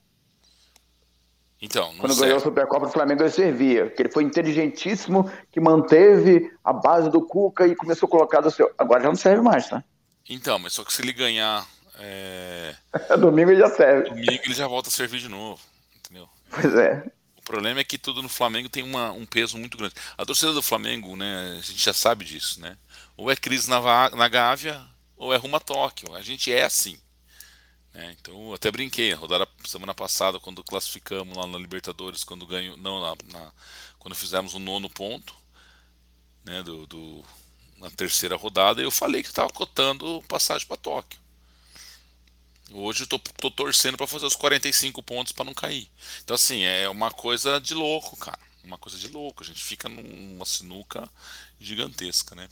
Então, não Quando serve. ganhou a Supercopa do Flamengo, ele servia. Que ele foi inteligentíssimo, que manteve a base do Cuca e começou a colocar do seu. Agora já não serve mais, tá? Então, mas só que se ele ganhar é, Domingo ele já serve. domingo, ele já volta a servir de novo. Entendeu? Pois é. O problema é que tudo no Flamengo tem uma, um peso muito grande. A torcida do Flamengo, né, a gente já sabe disso, né? Ou é crise na, Va- na Gávea, ou é rumo a Tóquio. A gente é assim. Né? Então, eu até brinquei, a rodada semana passada, quando classificamos lá na Libertadores, quando ganho, não, na, na- quando fizemos o nono ponto, né, do, do- na terceira rodada, eu falei que estava cotando passagem para Tóquio. Hoje eu tô, tô torcendo para fazer os quarenta e cinco pontos para não cair. Então, assim, é uma coisa de louco, cara. Uma coisa de louco. A gente fica numa sinuca gigantesca, né?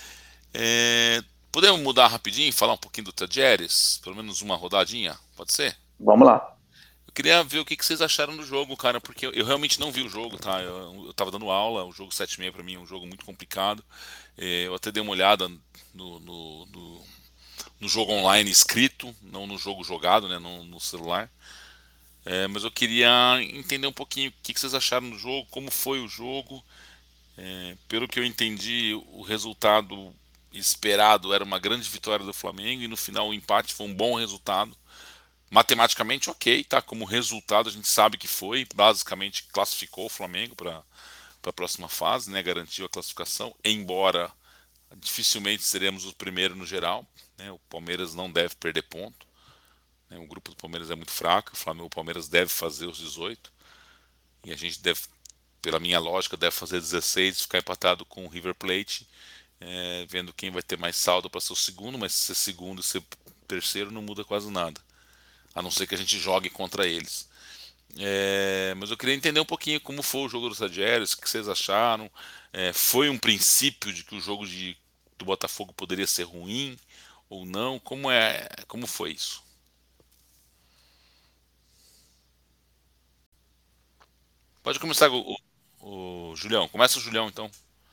É, podemos mudar rapidinho e falar um pouquinho do Tajeres? Pelo menos uma rodadinha? Pode ser? Vamos lá. Eu queria ver o que que vocês acharam do jogo, cara, porque eu, eu realmente não vi o jogo, tá? Eu, eu tava dando aula, o jogo sete e meia pra mim é um jogo muito complicado. É, eu até dei uma olhada no, no, no- no jogo online escrito, não no jogo jogado, né, no, no celular. É, mas eu queria entender um pouquinho o que que vocês acharam do jogo, como foi o jogo. É, pelo que eu entendi, o resultado esperado era uma grande vitória do Flamengo e no final o empate foi um bom resultado. Matematicamente, ok, tá? Como resultado, a gente sabe que foi. Basicamente, classificou o Flamengo para a próxima fase, né? Garantiu a classificação, embora dificilmente seremos o primeiro no geral. Né? O Palmeiras não deve perder ponto. Né? O grupo do Palmeiras é muito fraco. O Flamengo, o Palmeiras deve fazer os dezoito. E a gente deve, pela minha lógica, deve fazer dezesseis, ficar empatado com o River Plate, é, vendo quem vai ter mais saldo para ser o segundo, mas ser segundo e ser terceiro não muda quase nada. A não ser que a gente jogue contra eles. É, mas eu queria entender um pouquinho como foi o jogo dos Sagérios, o que vocês acharam. É, foi um princípio de que o jogo de, do Botafogo poderia ser ruim ou não? Como é, como foi isso? Pode começar o, o, o Julião. Começa o Julião então.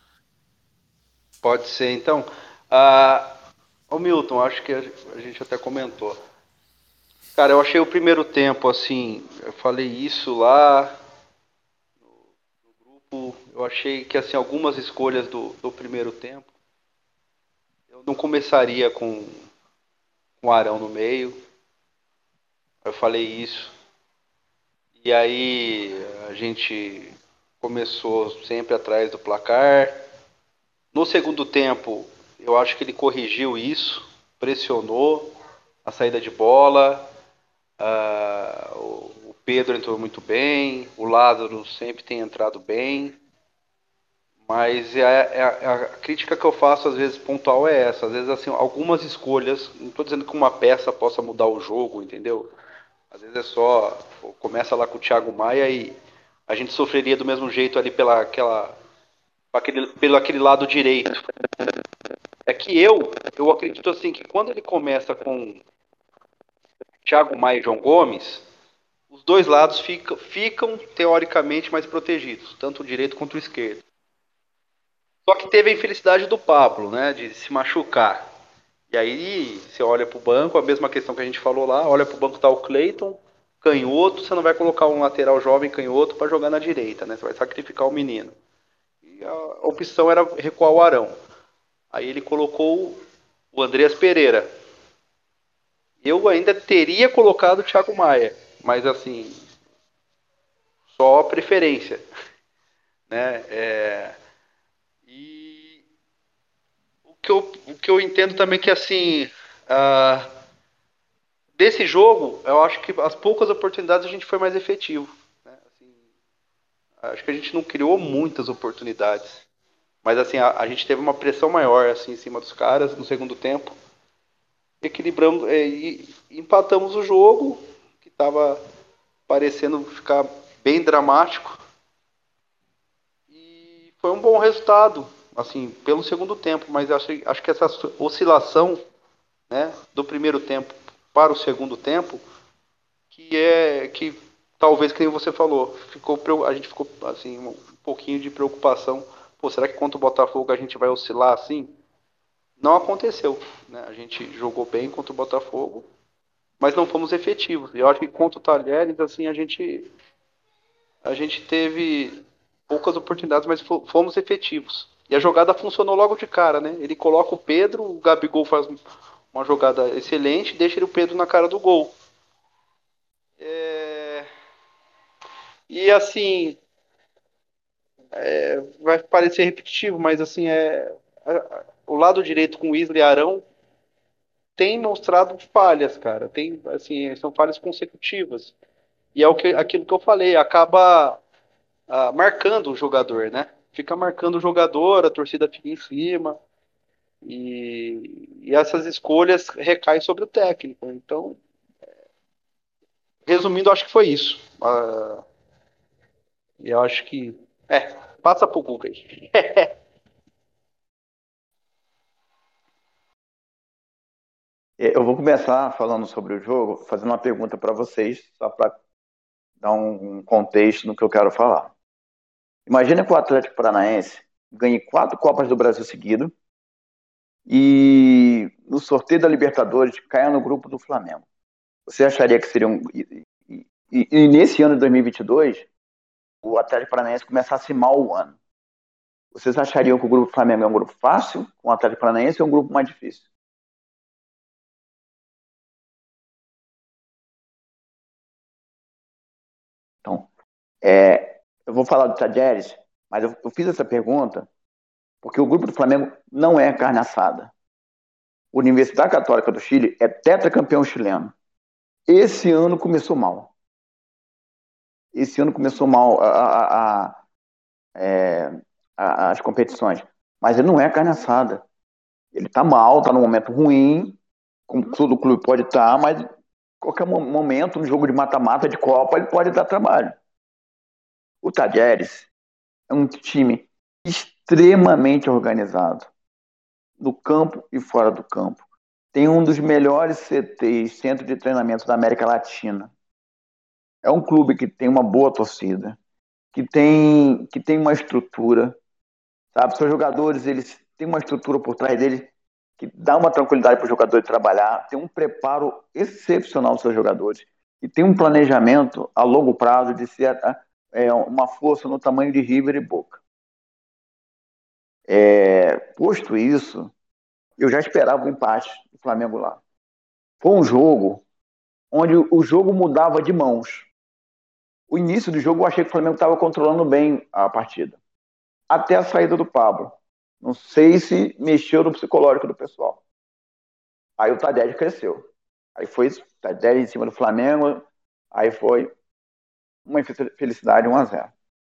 Pode ser, então. Ah, ô Milton, acho que a a gente até comentou. Cara, eu achei o primeiro tempo assim, eu falei isso lá no grupo, eu achei que assim algumas escolhas do, do primeiro tempo, eu não começaria com, com o Arão no meio, eu falei isso. E aí a gente começou sempre atrás do placar. No segundo tempo, eu acho que ele corrigiu isso, pressionou a saída de bola. Ah, o Pedro entrou muito bem, o Lázaro sempre tem entrado bem, mas é, é, é a crítica que eu faço às vezes pontual é essa. Às vezes assim, algumas escolhas, não estou dizendo que uma peça possa mudar o jogo, entendeu? Às vezes é só pô, começa lá com o Thiago Maia e a gente sofreria do mesmo jeito ali pela aquela aquele, pelo aquele lado direito. É que eu eu acredito assim que quando ele começa com Thiago Maia e João Gomes, os dois lados ficam, ficam teoricamente mais protegidos, tanto o direito quanto o esquerdo. Só que teve a infelicidade do Pablo, né, de se machucar. E aí você olha para o banco, a mesma questão que a gente falou lá, olha para o banco tá o Cleiton, canhoto, você não vai colocar um lateral jovem canhoto para jogar na direita, né? Você vai sacrificar o menino. E a opção era recuar o Arão. Aí ele colocou o Andreas Pereira. Eu ainda teria colocado o Thiago Maia, mas assim, só preferência, né? É, e o que, eu, o que eu entendo também é que, assim, uh, desse jogo, eu acho que as poucas oportunidades a gente foi mais efetivo, né? Assim, acho que a gente não criou muitas oportunidades, mas assim, a, a gente teve uma pressão maior assim, em cima dos caras no segundo tempo. Equilibramos é, e empatamos o jogo, que estava parecendo ficar bem dramático. E foi um bom resultado, assim, pelo segundo tempo, mas acho, acho que essa oscilação, né, do primeiro tempo para o segundo tempo, que é que talvez, que nem você falou, ficou, a gente ficou assim, um pouquinho de preocupação. Pô, será que contra o Botafogo a gente vai oscilar assim? Não aconteceu, né? A gente jogou bem contra o Botafogo, mas não fomos efetivos. E eu acho que contra o Talheres, assim, a gente a gente teve poucas oportunidades, mas fomos efetivos. E a jogada funcionou logo de cara, né? Ele coloca o Pedro, o Gabigol faz uma jogada excelente, deixa ele o Pedro na cara do gol. É... E assim, é... vai parecer repetitivo, mas assim, é... o lado direito com o Isla e Arão tem mostrado falhas, cara. Tem, assim, são falhas consecutivas. E é o que, aquilo que eu falei, acaba ah, marcando o jogador, né? Fica marcando o jogador, a torcida fica em cima. E, e essas escolhas recaem sobre o técnico. Então, resumindo, acho que foi isso. Ah, e eu acho que. É, passa pro Google aí. Eu vou começar falando sobre o jogo, fazendo uma pergunta para vocês, só para dar um contexto no que eu quero falar. Imagina que o Atlético Paranaense ganhe quatro Copas do Brasil seguido e no sorteio da Libertadores caia no grupo do Flamengo. Você acharia que seria um... E, e, e nesse ano de dois mil e vinte e dois, o Atlético Paranaense começasse mal o ano. Vocês achariam que o grupo do Flamengo é um grupo fácil, com o Atlético Paranaense, ou um grupo mais difícil? Então, é, eu vou falar do Tadieres, mas eu, eu fiz essa pergunta porque o grupo do Flamengo não é carne assada. A Universidade Católica do Chile é tetracampeão chileno. Esse ano começou mal. Esse ano começou mal a, a, a, é, a, as competições. Mas ele não é carne assada. Ele tá mal, tá num momento ruim, como todo clube pode estar, mas qualquer momento, no jogo de mata-mata de Copa, ele pode dar trabalho. O Tadieres é um time extremamente organizado, no campo e fora do campo. Tem um dos melhores C Tês, centro de treinamento da América Latina. É um clube que tem uma boa torcida, que tem, que tem uma estrutura, sabe? Seus jogadores, eles têm uma estrutura por trás deles que dá uma tranquilidade para o jogador trabalhar, tem um preparo excepcional dos seus jogadores e tem um planejamento a longo prazo de ser é, uma força no tamanho de River e Boca. É, posto isso, eu já esperava o empate do Flamengo lá. Foi um jogo onde o jogo mudava de mãos. O início do jogo eu achei que o Flamengo estava controlando bem a partida. Até a saída do Pablo. Não sei se mexeu no psicológico do pessoal. Aí o Tadej cresceu. Aí foi Tadej em cima do Flamengo. Aí foi uma felicidade um a zero.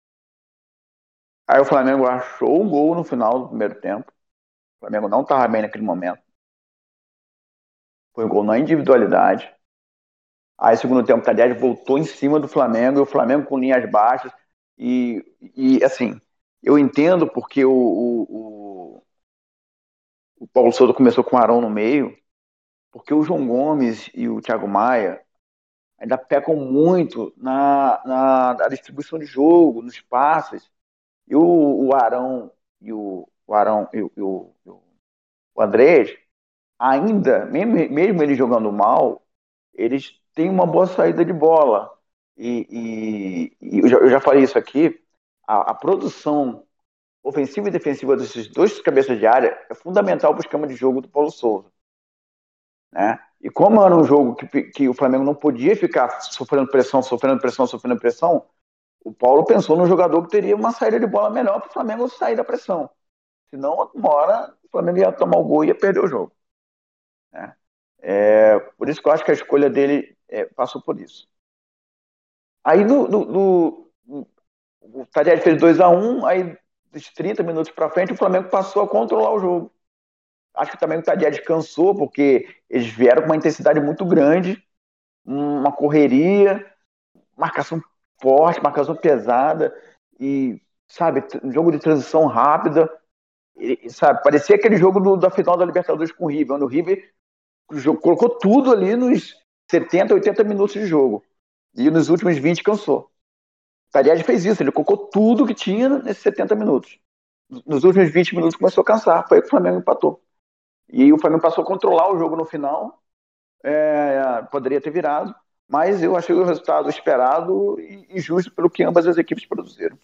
Aí o Flamengo achou um gol no final do primeiro tempo. O Flamengo não estava bem naquele momento. Foi um gol na individualidade. Aí, segundo tempo, o Tadej voltou em cima do Flamengo, e o Flamengo com linhas baixas. E, e assim, eu entendo porque o, o, o Paulo Souza começou com o Arão no meio, porque o João Gomes e o Thiago Maia ainda pecam muito na, na, na distribuição de jogo, nos passes. E o, o Arão e o, o Arão e o, e o, o Andrés, ainda, mesmo, mesmo ele jogando mal, eles têm uma boa saída de bola. E, e, e eu, já, eu já falei isso aqui, a, a produção ofensiva e defensiva desses dois cabeças de área é fundamental para o esquema de jogo do Paulo Souza. Né? E como era um jogo que, que o Flamengo não podia ficar sofrendo pressão, sofrendo pressão, sofrendo pressão, o Paulo pensou num jogador que teria uma saída de bola melhor para o Flamengo sair da pressão. Senão, uma hora, o Flamengo ia tomar o gol e ia perder o jogo. Né? É, por isso que eu acho que a escolha dele é, passou por isso. Aí, no, no, no, o Tardelli fez dois a um, aí, dos trinta minutos para frente, o Flamengo passou a controlar o jogo. Acho que também o Tardelli descansou, porque eles vieram com uma intensidade muito grande, uma correria, marcação forte, marcação pesada, e, sabe, um jogo de transição rápida. E, sabe, parecia aquele jogo do, da final da Libertadores com o River, onde o River colocou tudo ali nos setenta, oitenta minutos de jogo. E nos últimos vinte cansou. O Tardelli fez isso, ele colocou tudo que tinha nesses setenta minutos. Nos últimos vinte minutos começou a cansar, foi aí que o Flamengo empatou. E aí o Flamengo passou a controlar o jogo no final, é, poderia ter virado, mas eu achei o resultado esperado e justo pelo que ambas as equipes produziram.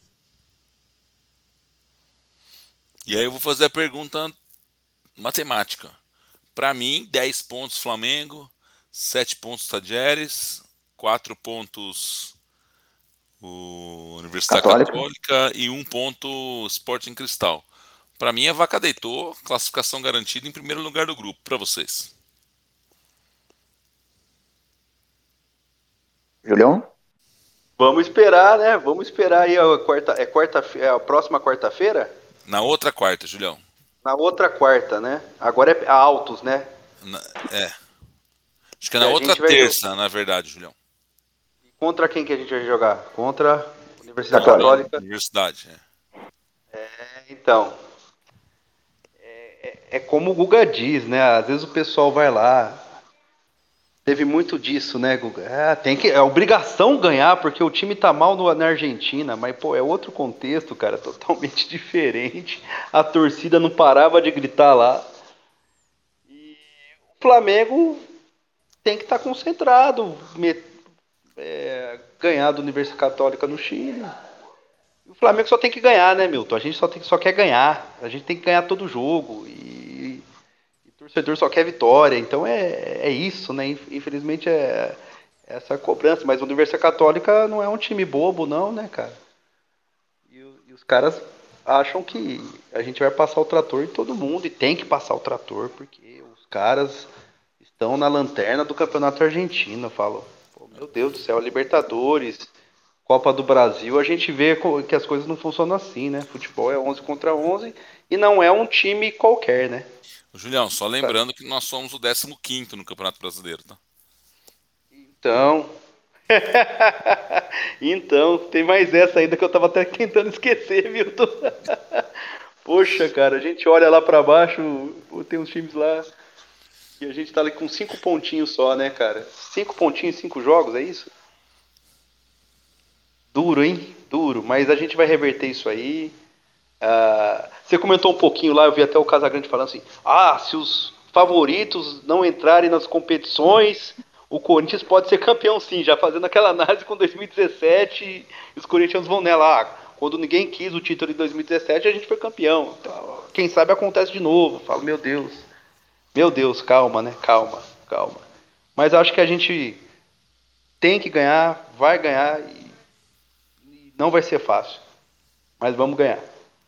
E aí eu vou fazer a pergunta matemática. Para mim, dez pontos Flamengo, sete pontos Tadieres, quatro pontos o Universidade Católica, Católica e um ponto Sporting Cristal. Para mim, a vaca deitou, classificação garantida em primeiro lugar do grupo. Para vocês. Julião? Vamos esperar, né? Vamos esperar aí a quarta, é quarta, é a próxima quarta-feira? Na outra quarta, Julião. Na outra quarta, né? Agora é altos, né? Na, é. Acho que é na outra terça, na verdade, Julião. Contra quem que a gente vai jogar? Contra a Universidade Católica. Católica. Universidade, é. é então. É, é como o Guga diz, né? Às vezes o pessoal vai lá. Teve muito disso, né, Guga? É, tem que, é obrigação ganhar, porque o time tá mal no, na Argentina, mas, pô, é outro contexto, cara, totalmente diferente. A torcida não parava de gritar lá. E o Flamengo tem que estar tá concentrado, met, é, ganhar da Universidade Católica no Chile. O Flamengo só tem que ganhar, né, Milton? A gente só, tem, só quer ganhar. A gente tem que ganhar todo jogo. E o torcedor só quer vitória, então é, é isso, né? Infelizmente é essa cobrança, mas a Universidade Católica não é um time bobo, não, né, cara? E, e os caras acham que a gente vai passar o trator em todo mundo, e tem que passar o trator, porque os caras estão na lanterna do Campeonato Argentino. Eu falo, pô, meu Deus do céu, Libertadores, Copa do Brasil, a gente vê que as coisas não funcionam assim, né? Futebol é onze contra onze e não é um time qualquer, né? Julião, só lembrando que nós somos o décimo quinto no Campeonato Brasileiro, tá? Então. Então, tem mais essa ainda que eu tava até tentando esquecer, Milton. Poxa, cara, a gente olha lá pra baixo, tem uns times lá e a gente tá ali com cinco pontinhos só, né, cara? Cinco pontinhos, cinco jogos, é isso? Duro, hein? Duro, mas a gente vai reverter isso aí. Uh, você comentou um pouquinho lá, eu vi até o Casagrande falando assim, ah, se os favoritos não entrarem nas competições, o Corinthians pode ser campeão sim, já fazendo aquela análise com dois mil e dezessete, e os corintianos vão nela, ah, quando ninguém quis o título em dois mil e dezessete, a gente foi campeão, então, quem sabe acontece de novo. Eu falo, meu Deus, meu Deus, calma, né, calma, calma, mas acho que a gente tem que ganhar, vai ganhar, e, e não vai ser fácil, mas vamos ganhar.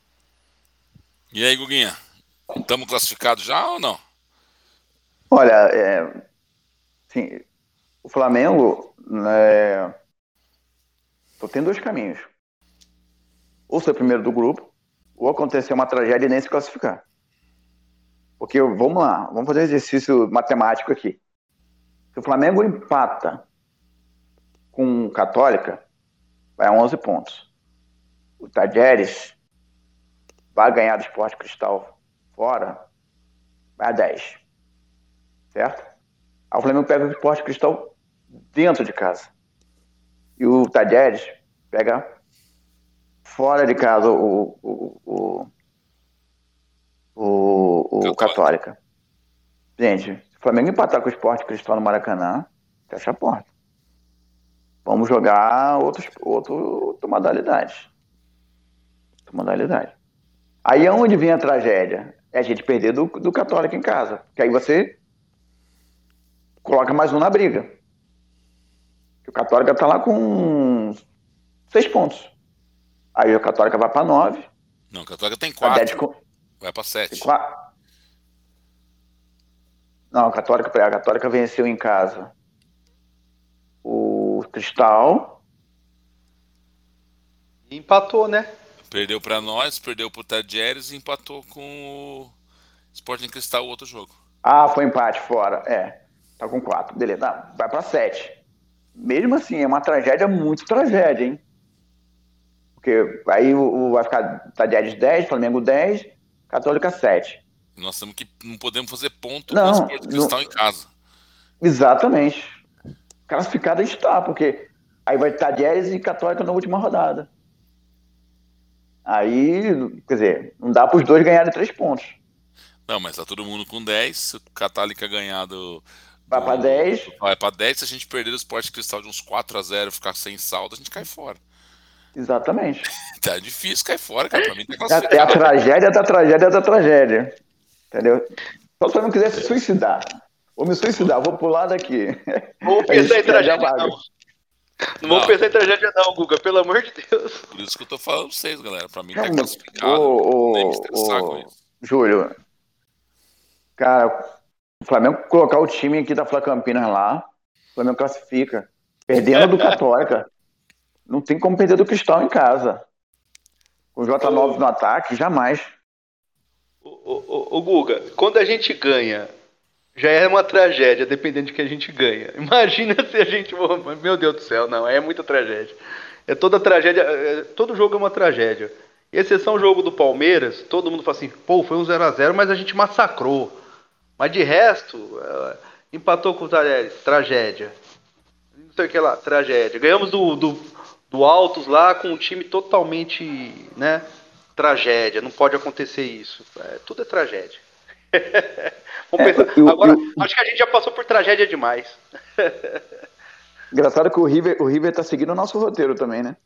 E aí, Guguinha? Estamos classificados já ou não? Olha, é, sim, o Flamengo é, só tem dois caminhos. Ou ser primeiro do grupo, ou acontecer uma tragédia e nem se classificar. Porque, vamos lá, vamos fazer um exercício matemático aqui. Se o Flamengo empata com o Católica, vai a onze pontos. O Tadieres vai ganhar do Sport Cristal fora, vai a dez. Certo? Aí o Flamengo pega o Sport Cristal dentro de casa. E o Tadieres pega fora de casa o, o, o, o, o Católica. Gente, se o Flamengo empatar com o Sport Cristal no Maracanã, fecha a porta. Vamos jogar outros, outro, outra modalidade. Outra modalidade. Aí é onde vem a tragédia. É a gente perder do, do Católica em casa. Porque aí você coloca mais um na briga. O Católica tá lá com seis pontos. Aí a Católica vai para nove. Não, a Católica tem A quatro. dez com... Vai para sete. Quatro... Não, a Católica, a Católica venceu em casa o Cristal. E empatou, né? Perdeu para nós, perdeu pro Tadieres e empatou com o Sporting Cristal, o outro jogo. Ah, foi empate fora. É, tá com quatro. Beleza, não, vai para sete. Mesmo assim, é uma tragédia, muito tragédia, hein? Porque aí o, o vai ficar Tadieres dez, Flamengo dez, Católica sete. Nós temos que não podemos fazer ponto não, com o Sporting Cristal não, em casa. Exatamente. Classificado está, porque aí vai Tadieres e Católica na última rodada. Aí, quer dizer, não dá para os dois ganharem três pontos. Não, mas tá todo mundo com dez. Se o Católica ganhar do, vai para dez. Vai para dez. Se a gente perder o Sporting Cristal de uns quatro a zero, ficar sem saldo, a gente cai fora. Exatamente. Tá difícil cair fora, cara. Pra mim tá classificado. É a tragédia da tragédia da tragédia. Entendeu? Só se eu não quiser se suicidar. Vou me suicidar, vou pular daqui. Vou pensar em tragédia, não. Não vou pensar em tragédia não, Guga, pelo amor de Deus. Por isso que eu tô falando pra vocês, galera. Pra mim não, tá classificado. O, nem me estressar o, com isso. Júlio, cara, o Flamengo colocar o time aqui da Fla Campinas lá, o Flamengo classifica. Perdendo do Católica. Não tem como perder do Cristal em casa. Com o J nove no ataque, jamais. O, o, o Guga, quando a gente ganha, já é uma tragédia, dependendo de que a gente ganha. Imagina se a gente... Meu Deus do céu, não, é muita tragédia. É toda tragédia, é, todo jogo é uma tragédia. Exceção o jogo do Palmeiras, todo mundo fala assim, pô, foi um zero a zero, mas a gente massacrou. Mas de resto, é, empatou com o Talheres, tragédia. Não sei o que lá, tragédia. Ganhamos do, do, do Altos lá com um time totalmente, né, tragédia. Não pode acontecer isso. É, tudo é tragédia. Vamos É, pensar. eu, Agora, eu... acho que a gente já passou por tragédia demais. Engraçado que o River, o River tá seguindo o nosso roteiro também, né?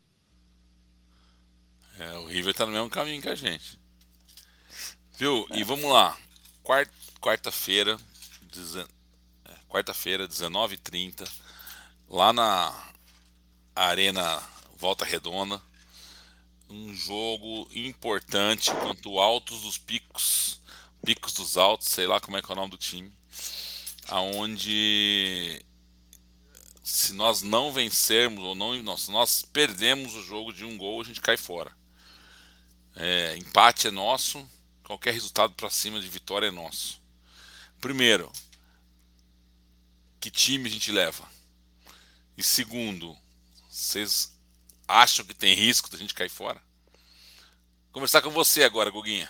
É, o River tá no mesmo caminho que a gente. Viu? É. E vamos lá. Quart, quarta-feira, dezen... é, quarta-feira, dezenove e trinta, lá na Arena Volta Redonda. Um jogo importante contra o Altos dos Picos. Picos dos Altos, sei lá como é que é o nome do time. Aonde, se nós não vencermos ou não, não, se nós perdemos o jogo de um gol, a gente cai fora. É, empate é nosso, qualquer resultado para cima de vitória é nosso. Primeiro, que time a gente leva? E segundo, vocês acham que tem risco da gente cair fora? Vou conversar com você agora, Guguinha.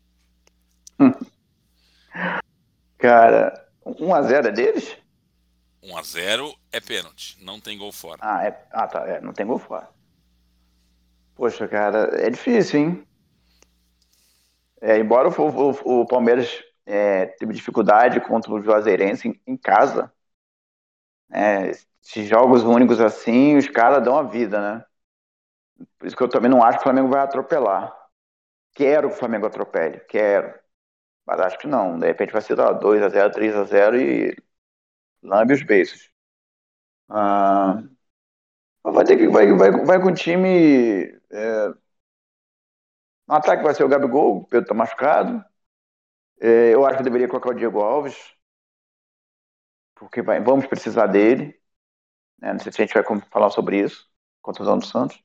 Cara, um a zero é deles? um a zero é pênalti, não tem gol fora. Ah, é, ah tá, é, não tem gol fora. Poxa, cara, é difícil, hein? É, embora o, o, o Palmeiras é, teve dificuldade contra o Juazeirense em, em casa, é, esses jogos únicos assim, os caras dão a vida, né? Por isso que eu também não acho que o Flamengo vai atropelar. Quero que o Flamengo atropele, quero. Mas acho que não. De repente vai ser dois a zero, três a zero e lambe os beiços. Ah, vai ter que vai, vai, vai com o time. É, no ataque vai ser o Gabigol, o Pedro tá machucado. É, eu acho que deveria colocar o Diego Alves, porque vai, vamos precisar dele. Né? Não sei se a gente vai falar sobre isso, contusão do Santos.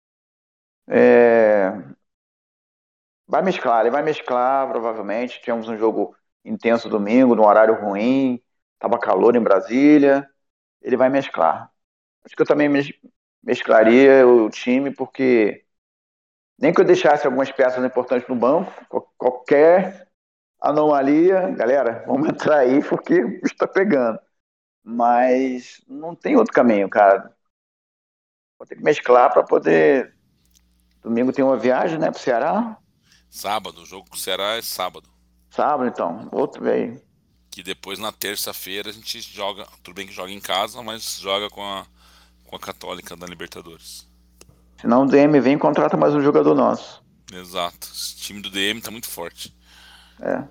É, vai mesclar, ele vai mesclar, provavelmente. Tivemos um jogo intenso domingo, num horário ruim, tava calor em Brasília. Ele vai mesclar. Acho que eu também mesclaria o time, porque nem que eu deixasse algumas peças importantes no banco, qualquer anomalia, galera, vamos entrar aí porque está pegando. Mas não tem outro caminho, cara. Vou ter que mesclar para poder. Domingo tem uma viagem, né, pro Ceará? Sábado, o jogo com o Ceará é sábado. Sábado, então, outro aí. Que depois na terça-feira a gente joga, tudo bem que joga em casa, mas joga com a, com a Católica da Libertadores. Senão o D M vem e contrata mais um jogador nosso. Exato, esse time do D M tá muito forte. É.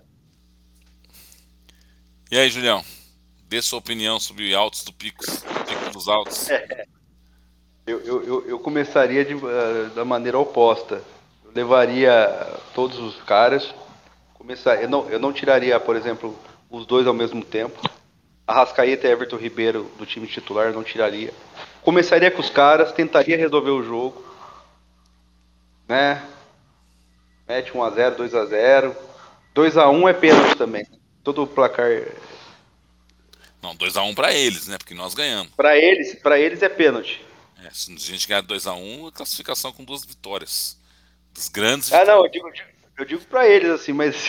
E aí, Julião? Dê sua opinião sobre Altos do Picos, Picos dos Altos. Eu, eu, eu, eu começaria de, uh, da maneira oposta. Eu levaria todos os caras. Começar, eu, não, eu não tiraria, por exemplo, os dois ao mesmo tempo. Arrascaeta e Everton Ribeiro do time titular, eu não tiraria. Começaria com os caras, tentaria resolver o jogo, né? Mete um a zero, dois a zero. dois a um é pênalti também. Todo o placar. Não, dois a um para eles, né? Porque nós ganhamos. Para eles, para eles é pênalti. É, se a gente ganhar dois a um, é classificação com duas vitórias. Das grandes Ah, não, eu vitórias. digo, eu digo, eu digo para eles assim, mas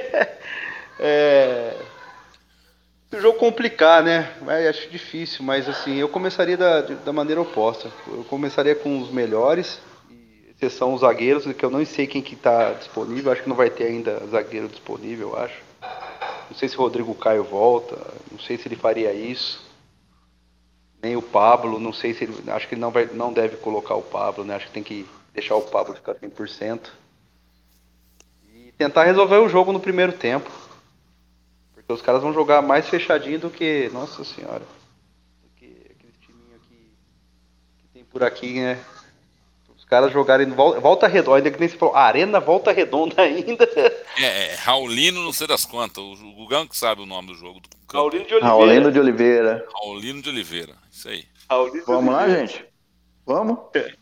é, o jogo complicar, né? É, acho difícil, mas assim, eu começaria da, da maneira oposta. Eu começaria com os melhores, exceção os zagueiros, que eu não sei quem que tá disponível, acho que não vai ter ainda zagueiro disponível, eu acho. Não sei se o Rodrigo Caio volta, não sei se ele faria isso. Nem o Pablo, não sei se ele. Acho que ele não, vai, não deve colocar o Pablo, né? Acho que tem que deixar o Pablo ficar cem por cento. E tentar resolver o jogo no primeiro tempo. Porque os caras vão jogar mais fechadinho do que. Nossa senhora. Do que aqueles timinhos aqui que tem por aqui, né? Os caras jogarem volta, volta redonda, ainda que nem se falou, arena volta redonda ainda. É, é Raulino, não sei das quantas. O Gugão que sabe o nome do jogo, do campo Raulino aí. de Oliveira. Raulino de Oliveira. Raulino de Oliveira, isso aí. Raulino de Vamos lá, Oliveira. gente? Vamos?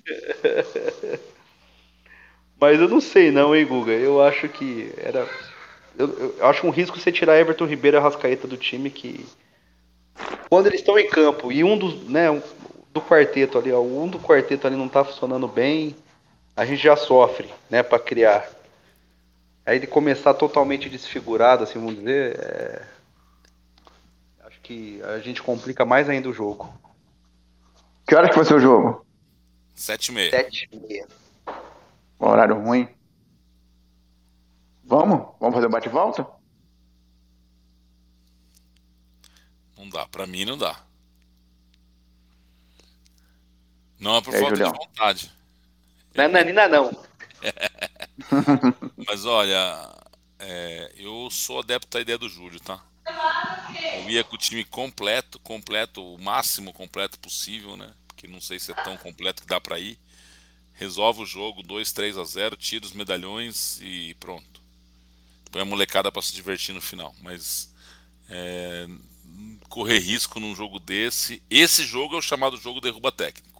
Mas eu não sei não, hein, Guga. Eu acho que era. Eu, eu acho um risco você tirar Everton Ribeiro e Arrascaeta do time que. Quando eles estão em campo e um dos. Né, um, do quarteto ali, ó, um do quarteto ali não tá funcionando bem, a gente já sofre, né, pra criar. Aí de começar totalmente desfigurado, assim, vamos dizer, é, acho que a gente complica mais ainda o jogo. Que hora que vai ser o jogo? Sete e meia. Sete e meia. Horário ruim. Vamos? Vamos fazer o bate-volta? Não dá, pra mim não dá. Não é por E aí, falta de Julião? vontade. Nananina não. Mas olha, é, eu sou adepto da ideia do Júlio, tá? Eu ia com o time completo, completo, o máximo completo possível, né? Porque não sei se é tão completo que dá pra ir. Resolve o jogo, dois, três a zero, tira os medalhões e pronto. Põe a molecada pra se divertir no final. Mas é, correr risco num jogo desse. Esse jogo é o chamado jogo derruba técnico.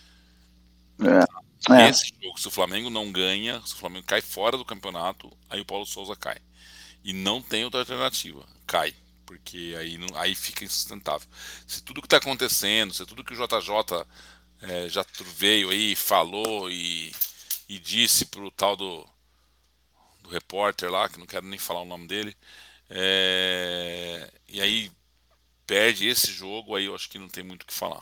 É, é. Esse jogo, se o Flamengo não ganha, se o Flamengo cai fora do campeonato, aí o Paulo Souza cai. E não tem outra alternativa. Cai. Porque aí, não- aí fica insustentável. Se tudo que está acontecendo, se tudo que o J J é, já veio aí, falou e, e disse pro tal do, do repórter lá, que não quero nem falar o nome dele, é, e aí perde esse jogo, aí eu acho que não tem muito o que falar.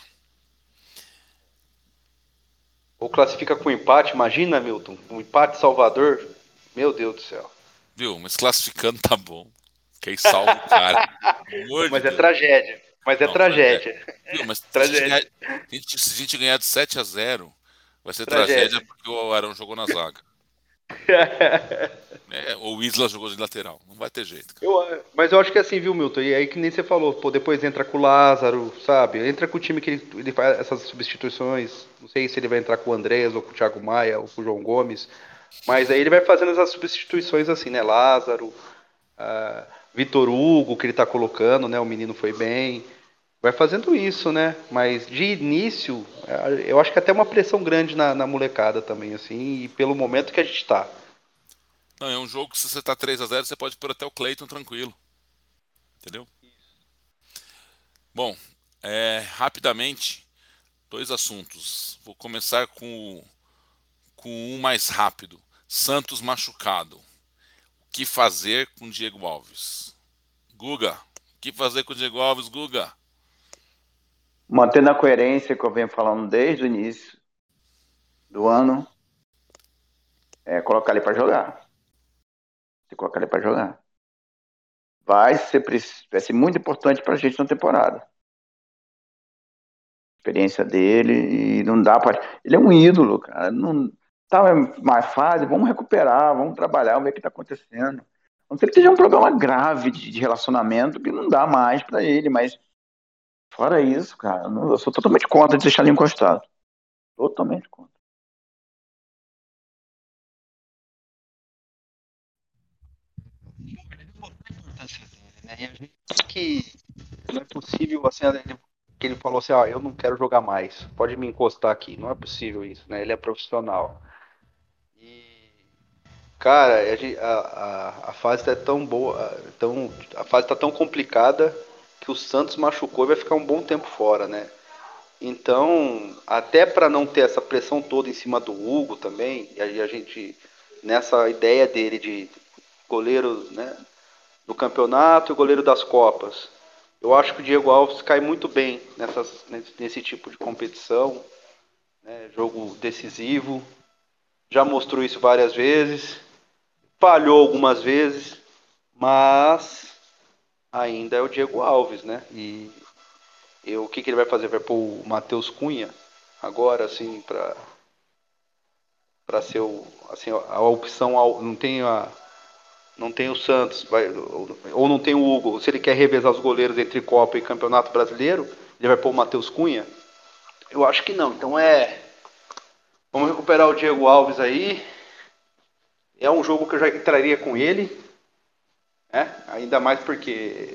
Ou classifica com empate, imagina, Milton, um empate Salvador. Meu Deus do céu. Viu? Mas classificando tá bom. Que aí salva o cara. Pelo amor de Mas é Deus. tragédia. Mas é Não, tragédia. tragédia. Viu? Mas se a gente ganhar, Tragédia. se a gente- se a gente ganhar de sete a zero, vai ser tragédia Tragédia. porque o Arão jogou na zaga. É, ou o Isla jogou de lateral. Não vai ter jeito, cara. Eu, mas eu acho que é assim, viu, Milton? E aí que nem você falou, pô, depois entra com o Lázaro, sabe? Entra com o time que ele, ele faz essas substituições. Não sei se ele vai entrar com o Andrés, ou com o Thiago Maia, ou com o João Gomes. Mas aí ele vai fazendo essas substituições assim, né? Lázaro, ah, Vitor Hugo, que ele tá colocando, né? O menino foi bem. Vai fazendo isso, né? Mas de início, eh, eu acho que até uma pressão grande na, na molecada também, assim, e pelo momento que a gente tá. Não, é um jogo que se você tá três a zero, você pode pôr até o Cleiton tranquilo. Entendeu? Bom, é, rapidamente, dois assuntos. Vou começar com, o- com um mais rápido. Santos machucado. O que fazer com Diego Alves? Guga, o que fazer com o Diego Alves, Guga? Mantendo a coerência que eu venho falando desde o início do ano, é colocar ele para jogar. Se colocar ele para jogar. Vai ser, vai ser muito importante para a gente na temporada. A experiência dele e não dá para. Ele é um ídolo, cara. Não tá mais fase, vamos recuperar, vamos trabalhar, vamos ver o que está acontecendo. Não sei que seja um problema grave de, de relacionamento que não dá mais para ele, mas fora isso, cara, eu sou totalmente contra de deixar ele encostado. Totalmente contra. Né? E a gente sabe que não é possível, assim, ele, que ele falou assim, ah, eu não quero jogar mais, pode me encostar aqui. Não é possível isso, né? Ele é profissional. E, cara, a, gente- a, a, a fase tá tão boa, tão, a fase tá tão complicada que o Santos machucou e vai ficar um bom tempo fora, né? Então, até para não ter essa pressão toda em cima do Hugo também, e aí a gente, nessa ideia dele de goleiro, né, do campeonato e goleiro das Copas, eu acho que o Diego Alves cai muito bem nessas, nesse, nesse tipo de competição, né, jogo decisivo, já mostrou isso várias vezes, falhou algumas vezes, mas ainda é o Diego Alves, né? E eu, o que, que ele vai fazer? Vai pôr o Matheus Cunha agora, assim, para para ser o, assim, a opção, não tem a não tem o Santos, vai, ou não tem o Hugo. Se ele quer revezar os goleiros entre Copa e Campeonato Brasileiro, ele vai pôr o Matheus Cunha? Eu acho que não. Então é, vamos recuperar o Diego Alves aí. É um jogo que eu já entraria com ele, né? Ainda mais porque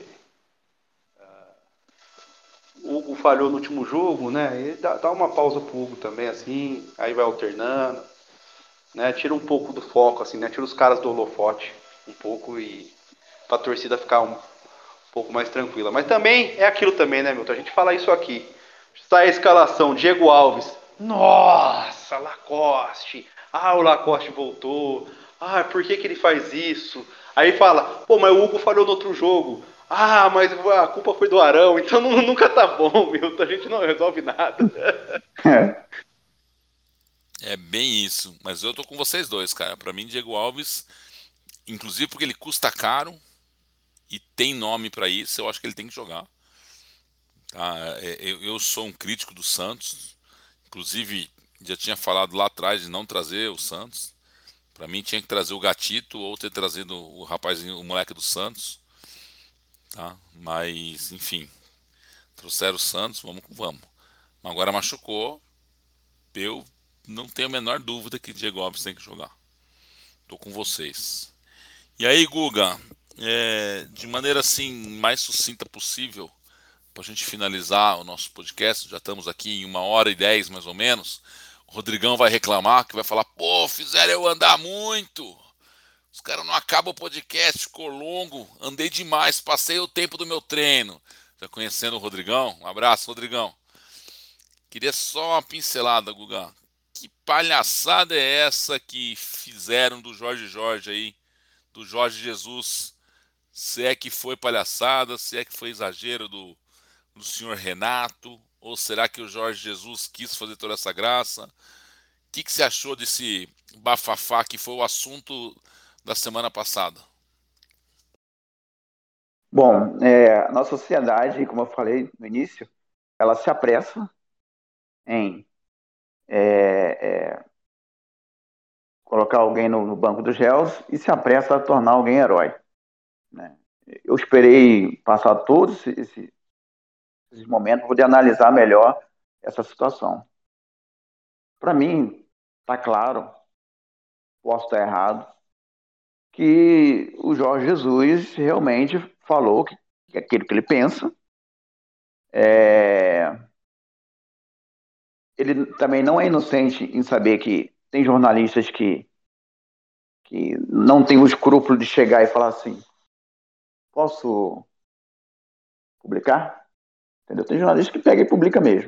o Hugo falhou no último jogo, né? E dá, dá uma pausa pro Hugo também, assim, aí vai alternando, né? Tira um pouco do foco, assim, né? Tira os caras do holofote um pouco e pra torcida ficar um, um pouco mais tranquila. Mas também é aquilo também, né, Milton? A gente fala isso aqui. Sai a escalação, Diego Alves. Nossa, Lacoste. Ah, o Lacoste voltou. Ah, por que, que ele faz isso? Aí fala, pô, mas o Hugo falhou no outro jogo. Ah, mas a culpa foi do Arão, então não, nunca tá bom, Milton. A gente não resolve nada. É bem isso. Mas eu tô com vocês dois, cara. Pra mim, Diego Alves, inclusive porque ele custa caro e tem nome pra isso, eu acho que ele tem que jogar. Tá? É, Eu, eu sou um crítico do Santos. Inclusive, já tinha falado lá atrás de não trazer o Santos. Pra mim, tinha que trazer o Gatito ou ter trazido o rapazinho, o moleque do Santos. Tá? Mas, enfim, trouxeram o Santos, vamos que vamos. Mas agora machucou. Eu não tenho a menor dúvida que Diego Alves tem que jogar. Tô com vocês. E aí, Guga, é, de maneira assim mais sucinta possível, para a gente finalizar o nosso podcast, já estamos aqui em uma hora e dez mais ou menos. O Rodrigão vai reclamar, que vai falar: pô, fizeram eu andar muito. Os caras não acabam o podcast, ficou longo, andei demais, passei o tempo do meu treino. Já conhecendo o Rodrigão, um abraço, Rodrigão. Queria só uma pincelada, Guga. Que palhaçada é essa que fizeram do Jorge Jorge aí, do Jorge Jesus? Se é que foi palhaçada, se é que foi exagero do, do senhor Renato, ou será que o Jorge Jesus quis fazer toda essa graça? O que, que você achou desse bafafá que foi o assunto da semana passada? Bom, é, a nossa sociedade, como eu falei no início, ela se apressa em é, é, colocar alguém no, no banco dos réus e se apressa a tornar alguém herói, né? Eu esperei passar todos esses, esses momentos para poder analisar melhor essa situação. Para mim, está claro, posso estar errado, que o Jorge Jesus realmente falou que, que aquilo que ele pensa. É, ele também não é inocente em saber que tem jornalistas que, que não têm o escrúpulo de chegar e falar assim: posso publicar? Entendeu? Tem jornalista que pega e publica mesmo.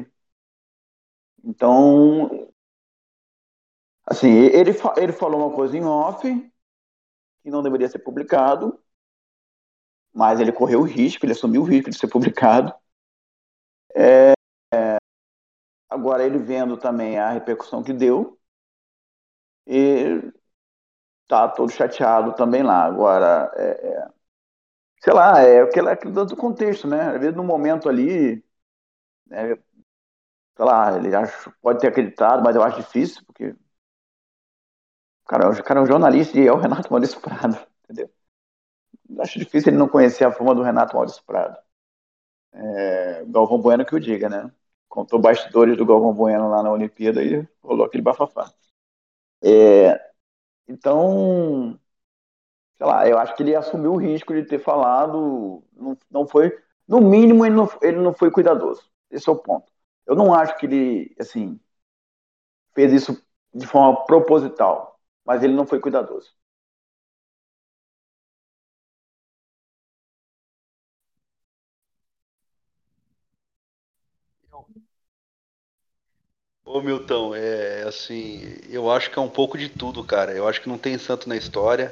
Então, assim, ele, ele falou uma coisa em off que não deveria ser publicado, mas ele correu o risco, ele assumiu o risco de ser publicado. É, agora, ele vendo também a repercussão que deu, e tá todo chateado também lá. Agora, é, é, sei lá, é aquilo, aquilo do contexto, né? Às vezes, no momento ali, né, sei lá, ele acha, pode ter acreditado, mas eu acho difícil, porque cara, o cara é um jornalista e é o Renato Maurício Prado, entendeu? Eu acho difícil ele não conhecer a fama do Renato Maurício Prado. É, Galvão Bueno que o diga, né? contou bastidores do Galvão Bueno lá na Olimpíada e rolou aquele bafafá. É, então, sei lá, eu acho que ele assumiu o risco de ter falado, não, não foi, no mínimo ele não, ele não foi cuidadoso. Esse é o ponto. Eu não acho que ele, assim, fez isso de forma proposital, mas ele não foi cuidadoso. Ô Milton, é assim, eu acho que é um pouco de tudo, cara. Eu acho que não tem santo na história.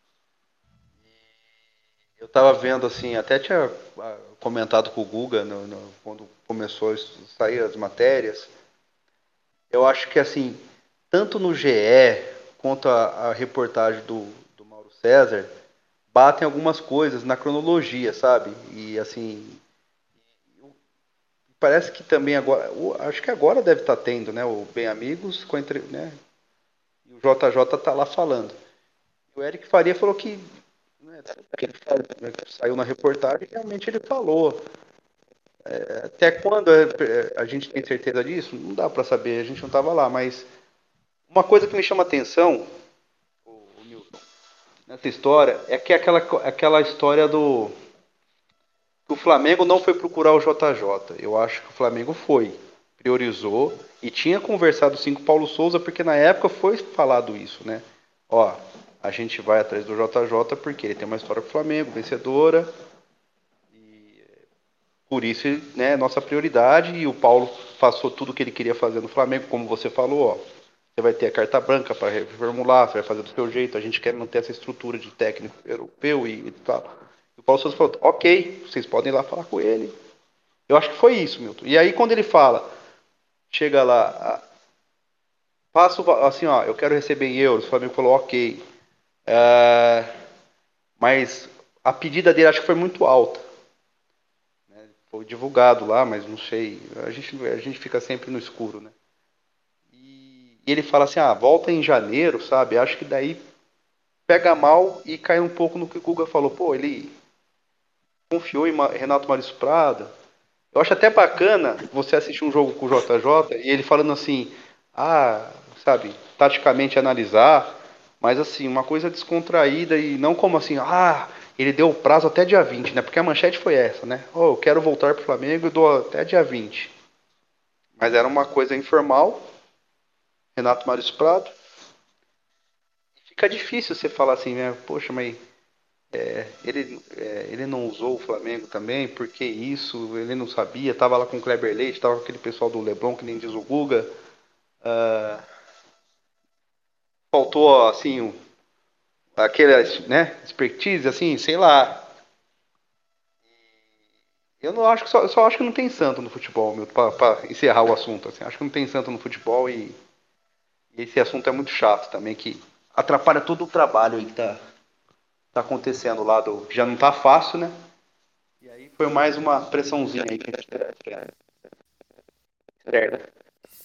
Eu tava vendo assim, até tinha ah, comentado com o Guga no- no- quando começou a sair as matérias. Eu acho que assim, tanto no G E quanto a, a reportagem do, do Mauro César batem algumas coisas na cronologia, sabe? E assim, parece que também agora, o- acho que agora deve estar tendo, né? O Bem Amigos com a entre, né? E o J J tá lá falando. O Eric Faria falou que, né, que ele falou, né, que saiu na reportagem, realmente ele falou. Até quando é, é, a gente tem certeza disso? Não dá para saber, a gente não estava lá, mas uma coisa que me chama atenção, o, o Milton, nessa história, é que é aquela, aquela história do que o Flamengo não foi procurar o J J. Eu acho que o Flamengo foi, priorizou e tinha conversado sim com o Paulo Souza, porque na época foi falado isso, né? Ó, a gente vai atrás do J J porque ele tem uma história com o Flamengo, vencedora, por isso, né, nossa prioridade, e o Paulo passou tudo o que ele queria fazer no Flamengo, como você falou, ó. Você vai ter a carta branca para reformular, você vai fazer do seu jeito, a gente quer manter essa estrutura de técnico europeu e, e tal. E o Paulo Souza falou, ok, vocês podem ir lá falar com ele. Eu acho que foi isso, Milton. E aí quando ele fala, chega lá, faço assim, ó, eu quero receber em euros, o Flamengo falou, ok. É, mas a pedida dele acho que foi muito alta. Foi divulgado lá, mas não sei. A gente, a gente fica sempre no escuro, né? E, e ele fala assim, ah, volta em janeiro, sabe? Acho que daí pega mal e cai um pouco no que o Guga falou. Pô, ele confiou em Ma- Renato Maurício Prado. Eu acho até bacana você assistir um jogo com o J J e ele falando assim, ah, sabe, taticamente analisar, mas assim, uma coisa descontraída e não como assim, ah, ele deu o prazo até dia vinte, né? Porque a manchete foi essa, né? Oh, eu quero voltar pro Flamengo e dou até dia vinte. Mas era uma coisa informal, Renato Maurício Prado. Fica difícil você falar assim, né? Poxa, mas ele, é, ele não usou o Flamengo também, por que isso? Ele não sabia, tava lá com o Kleber Leite, tava com aquele pessoal do Leblon, que nem diz o Guga. Faltou, assim, um, aquele, né, expertise, assim, sei lá. Eu não acho que só, só acho que não tem santo no futebol, meu, pra, pra encerrar o assunto. Assim, acho que não tem santo no futebol e, e esse assunto é muito chato também, que atrapalha todo o trabalho aí que tá, tá acontecendo lá do. Já não tá fácil, né? E aí foi mais uma pressãozinha aí que a gente certo.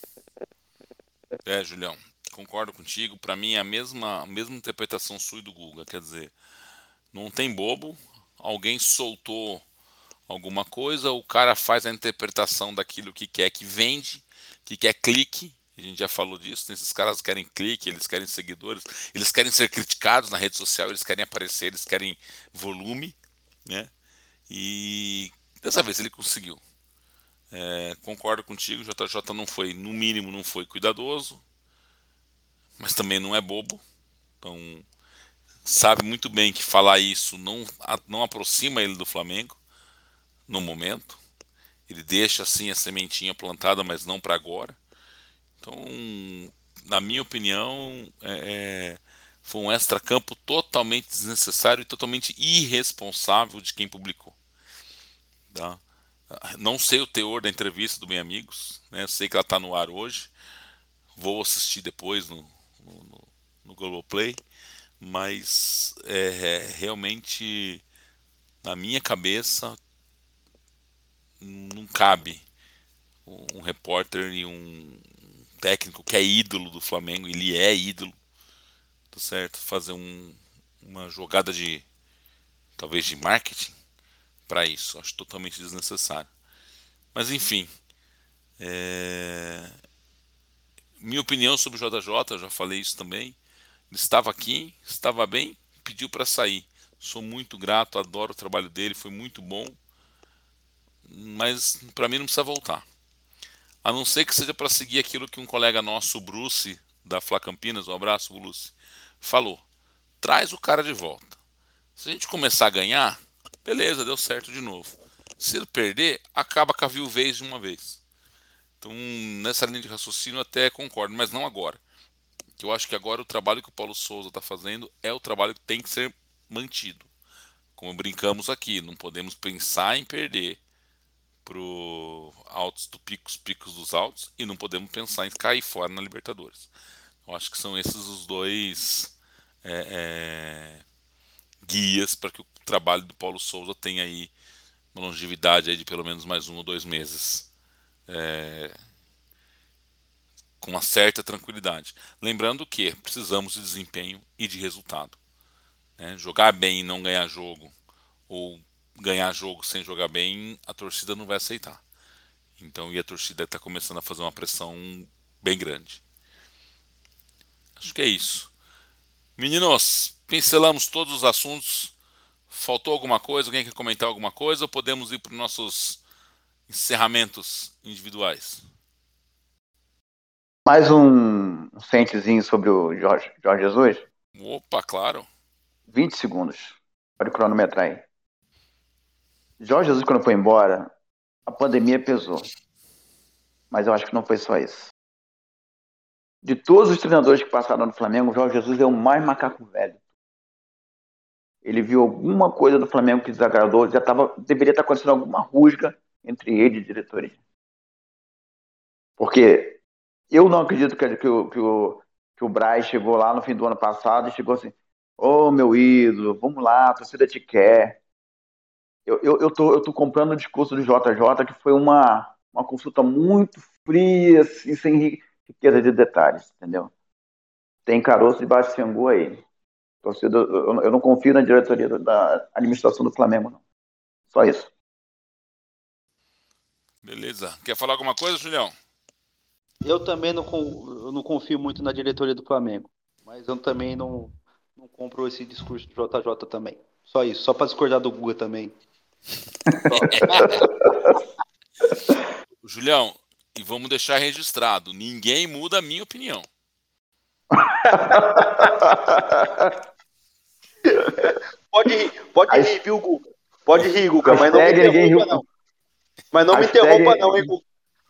É, Julião, concordo contigo. Para mim é a mesma, a mesma interpretação sua e do Guga. Quer dizer, não tem bobo. Alguém soltou alguma coisa, o cara faz a interpretação daquilo que quer que vende, que quer clique. A gente já falou disso. Esses caras querem clique, eles querem seguidores, eles querem ser criticados na rede social, eles querem aparecer, eles querem volume, né? E dessa vez ele conseguiu. É, concordo contigo, J J não foi, no mínimo, não foi cuidadoso, mas também não é bobo. Então, sabe muito bem que falar isso não, não aproxima ele do Flamengo no momento. Ele deixa assim a sementinha plantada, mas não para agora. Então, na minha opinião, é, é, foi um extracampo totalmente desnecessário e totalmente irresponsável de quem publicou. Tá? Não sei o teor da entrevista do Bem Amigos, né? Sei que ela está no ar hoje. Vou assistir depois no, no, no, no Globoplay. Mas é, realmente, na minha cabeça, não cabe um repórter e um técnico que é ídolo do Flamengo, ele é ídolo, tá certo? Fazer um, uma jogada de, talvez de marketing para isso, acho totalmente desnecessário. Mas enfim, É... Minha opinião sobre o J J, eu já falei isso também. Ele estava aqui, estava bem, pediu para sair. Sou muito grato, adoro o trabalho dele, foi muito bom, mas para mim não precisa voltar. A não ser que seja para seguir aquilo que um colega nosso, o Bruce, da Fla Campinas, um abraço, Bruce, falou. Traz o cara de volta. Se a gente começar a ganhar, beleza, deu certo de novo. Se ele perder, acaba com a viuvez de uma vez. Então, nessa linha de raciocínio, eu até concordo, mas não agora. Eu acho que agora o trabalho que o Paulo Souza está fazendo é o trabalho que tem que ser mantido. Como brincamos aqui, não podemos pensar em perder pro altos do picos, picos dos altos, e não podemos pensar em cair fora na Libertadores. Eu acho que são esses os dois é, é, guias para que o trabalho do Paulo Souza tenha aí uma longevidade aí de pelo menos mais um ou dois meses. É, com uma certa tranquilidade. Lembrando que precisamos de desempenho e de resultado. Né? Jogar bem e não ganhar jogo, ou ganhar jogo sem jogar bem, a torcida não vai aceitar. Então, e a torcida está começando a fazer uma pressão bem grande. Acho que é isso. Meninos, pincelamos todos os assuntos. Faltou alguma coisa? Alguém quer comentar alguma coisa? Ou podemos ir para os nossos encerramentos individuais? Mais um um centezinho sobre o Jorge, Jorge Jesus. Opa, claro. vinte segundos. Pode cronometrar aí. Jorge Jesus, quando foi embora, a pandemia pesou. Mas eu acho que não foi só isso. De todos os treinadores que passaram no Flamengo, o Jorge Jesus é o mais macaco velho. Ele viu alguma coisa do Flamengo que desagradou, já tava, deveria estar acontecendo alguma rusga entre ele e a diretoria. Porque eu não acredito que, que, o, que, o, que o Braz chegou lá no fim do ano passado e chegou assim: ô, meu ídolo, vamos lá, a torcida te quer. Eu, eu, eu, tô, eu tô comprando o discurso do J J, que foi uma, uma consulta muito fria, assim, sem riqueza de detalhes, entendeu? Tem caroço debaixo de angu aí. Torcida, eu, eu não confio na diretoria da administração do Flamengo, não. Só isso. Beleza. Quer falar alguma coisa, Julião? Eu também não, eu não confio muito na diretoria do Flamengo, mas eu também não, não compro esse discurso do J J também. Só isso, só para discordar do Guga também. Julião, e vamos deixar registrado, ninguém muda a minha opinião. Pode rir, pode As- rir, viu, Guga? Pode rir, Guga, mas não me Hashtag ninguém interrompa, riu. não. Mas não me Hashtag, interrompa, não, hein, Guga?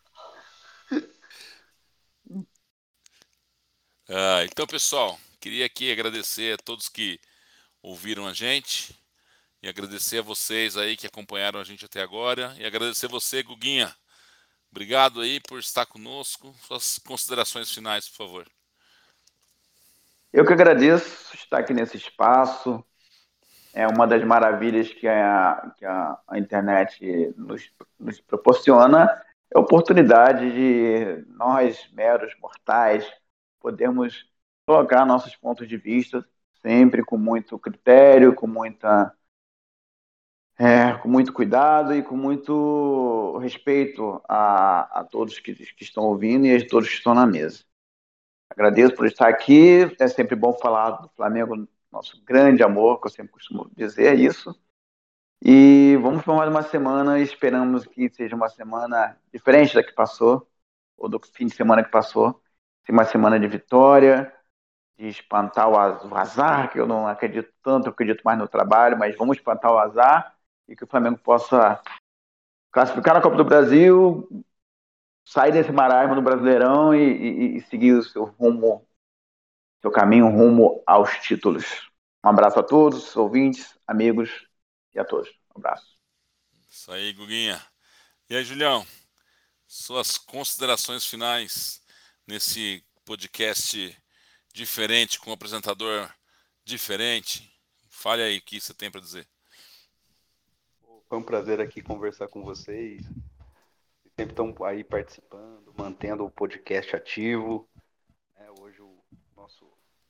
Ah, então, pessoal, queria aqui agradecer a todos que ouviram a gente e agradecer a vocês aí que acompanharam a gente até agora e agradecer você, Guguinha. Obrigado aí por estar conosco. Suas considerações finais, por favor. Eu que agradeço estar aqui nesse espaço. É uma das maravilhas que a, que a, a internet nos, nos proporciona, é a oportunidade de nós, meros mortais, podermos colocar nossos pontos de vista, sempre com muito critério, com, muita, é, com muito cuidado e com muito respeito a, a todos que, que estão ouvindo e a todos que estão na mesa. Agradeço por estar aqui. É sempre bom falar do Flamengo, nosso grande amor, que eu sempre costumo dizer isso. E vamos para mais uma semana. Esperamos que seja uma semana diferente da que passou, ou do fim de semana que passou. Uma semana de vitória, de espantar o azar, que eu não acredito tanto, eu acredito mais no trabalho, mas vamos espantar o azar e que o Flamengo possa classificar na Copa do Brasil, sair desse marasmo do Brasileirão e, e, e seguir o seu rumo, seu caminho rumo aos títulos. Um abraço a todos, ouvintes, amigos e a todos. Um abraço. Isso aí, Guguinha. E aí, Julião, suas considerações finais nesse podcast diferente, com um apresentador diferente. Fale aí o que você tem para dizer. Foi um prazer aqui conversar com vocês. Sempre estão aí participando, mantendo o podcast ativo. É, hoje o nosso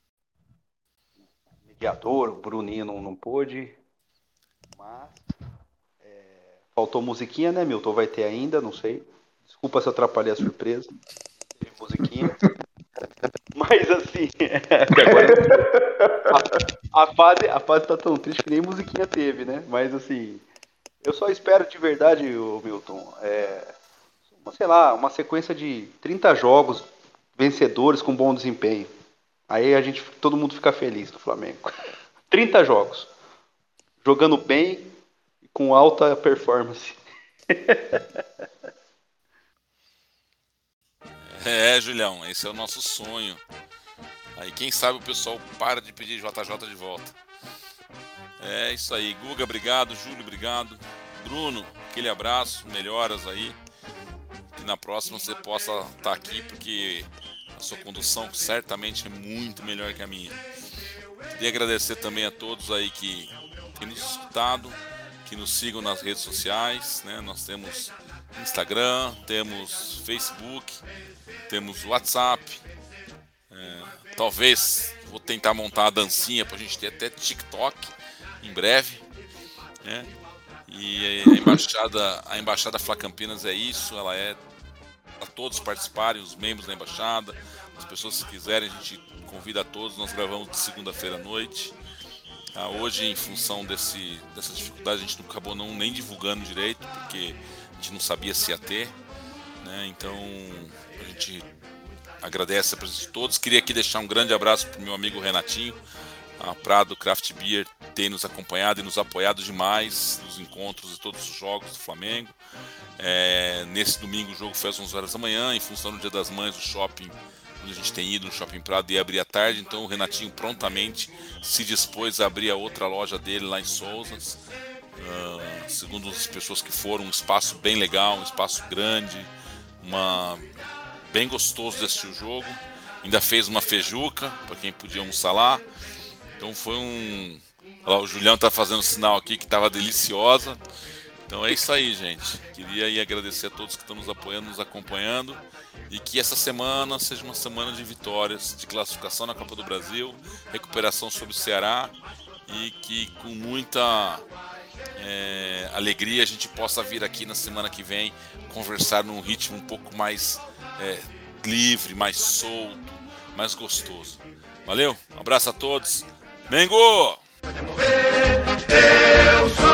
mediador, o Bruninho, não, não pôde, mas é, faltou musiquinha, né, Milton? Vai ter ainda, não sei. Desculpa se eu atrapalhei a surpresa. Teve musiquinha. Mas assim, agora a, a, fase, a fase tá tão triste que nem musiquinha teve, né? Mas assim, eu só espero de verdade, ô Milton, é, uma, sei lá, uma sequência de trinta jogos vencedores com bom desempenho. Aí a gente, todo mundo fica feliz no Flamengo. trinta jogos. Jogando bem e com alta performance. É, Julião, esse é o nosso sonho. Aí quem sabe o pessoal para de pedir J J de volta. É isso aí. Guga, obrigado. Júlio, obrigado. Bruno, aquele abraço. Melhoras aí. Que na próxima você possa estar aqui, porque a sua condução certamente é muito melhor que a minha. Queria agradecer também a todos aí que têm nos escutado, que nos sigam nas redes sociais, né? Nós temos Instagram, temos Facebook, temos WhatsApp. É, talvez vou tentar montar a dancinha para a gente ter até TikTok em breve, né? E a embaixada, a embaixada Fla Campinas é isso, ela é para todos participarem, os membros da embaixada, as pessoas que quiserem, a gente convida a todos. Nós gravamos de segunda-feira à noite. Ah, hoje, em função desse, dessa dificuldade, a gente não acabou não, nem divulgando direito, porque a gente não sabia se ia ter, né? Então a gente agradece a presença de todos. Queria aqui deixar um grande abraço para o meu amigo Renatinho, a Prado Craft Beer, tem nos acompanhado e nos apoiado demais nos encontros e todos os jogos do Flamengo. É, nesse domingo o jogo foi às onze horas da manhã, em função do Dia das Mães, o shopping onde a gente tem ido, no Shopping Prado, ia abrir à tarde, então o Renatinho prontamente se dispôs a abrir a outra loja dele lá em Souzas. Uh, segundo as pessoas que foram, um espaço bem legal, um espaço grande, uma... bem gostoso de assistir o jogo. Ainda fez uma feijuca para quem podia almoçar lá. Então foi um... Olha lá, o Julião tá fazendo sinal aqui que estava deliciosa. Então é isso aí, gente. Queria aí agradecer a todos que estão nos apoiando, nos acompanhando. E que essa semana seja uma semana de vitórias, de classificação na Copa do Brasil, recuperação sobre o Ceará. E que com muita é, alegria a gente possa vir aqui na semana que vem conversar num ritmo um pouco mais é, livre, mais solto, mais gostoso. Valeu, um abraço a todos. Mengo!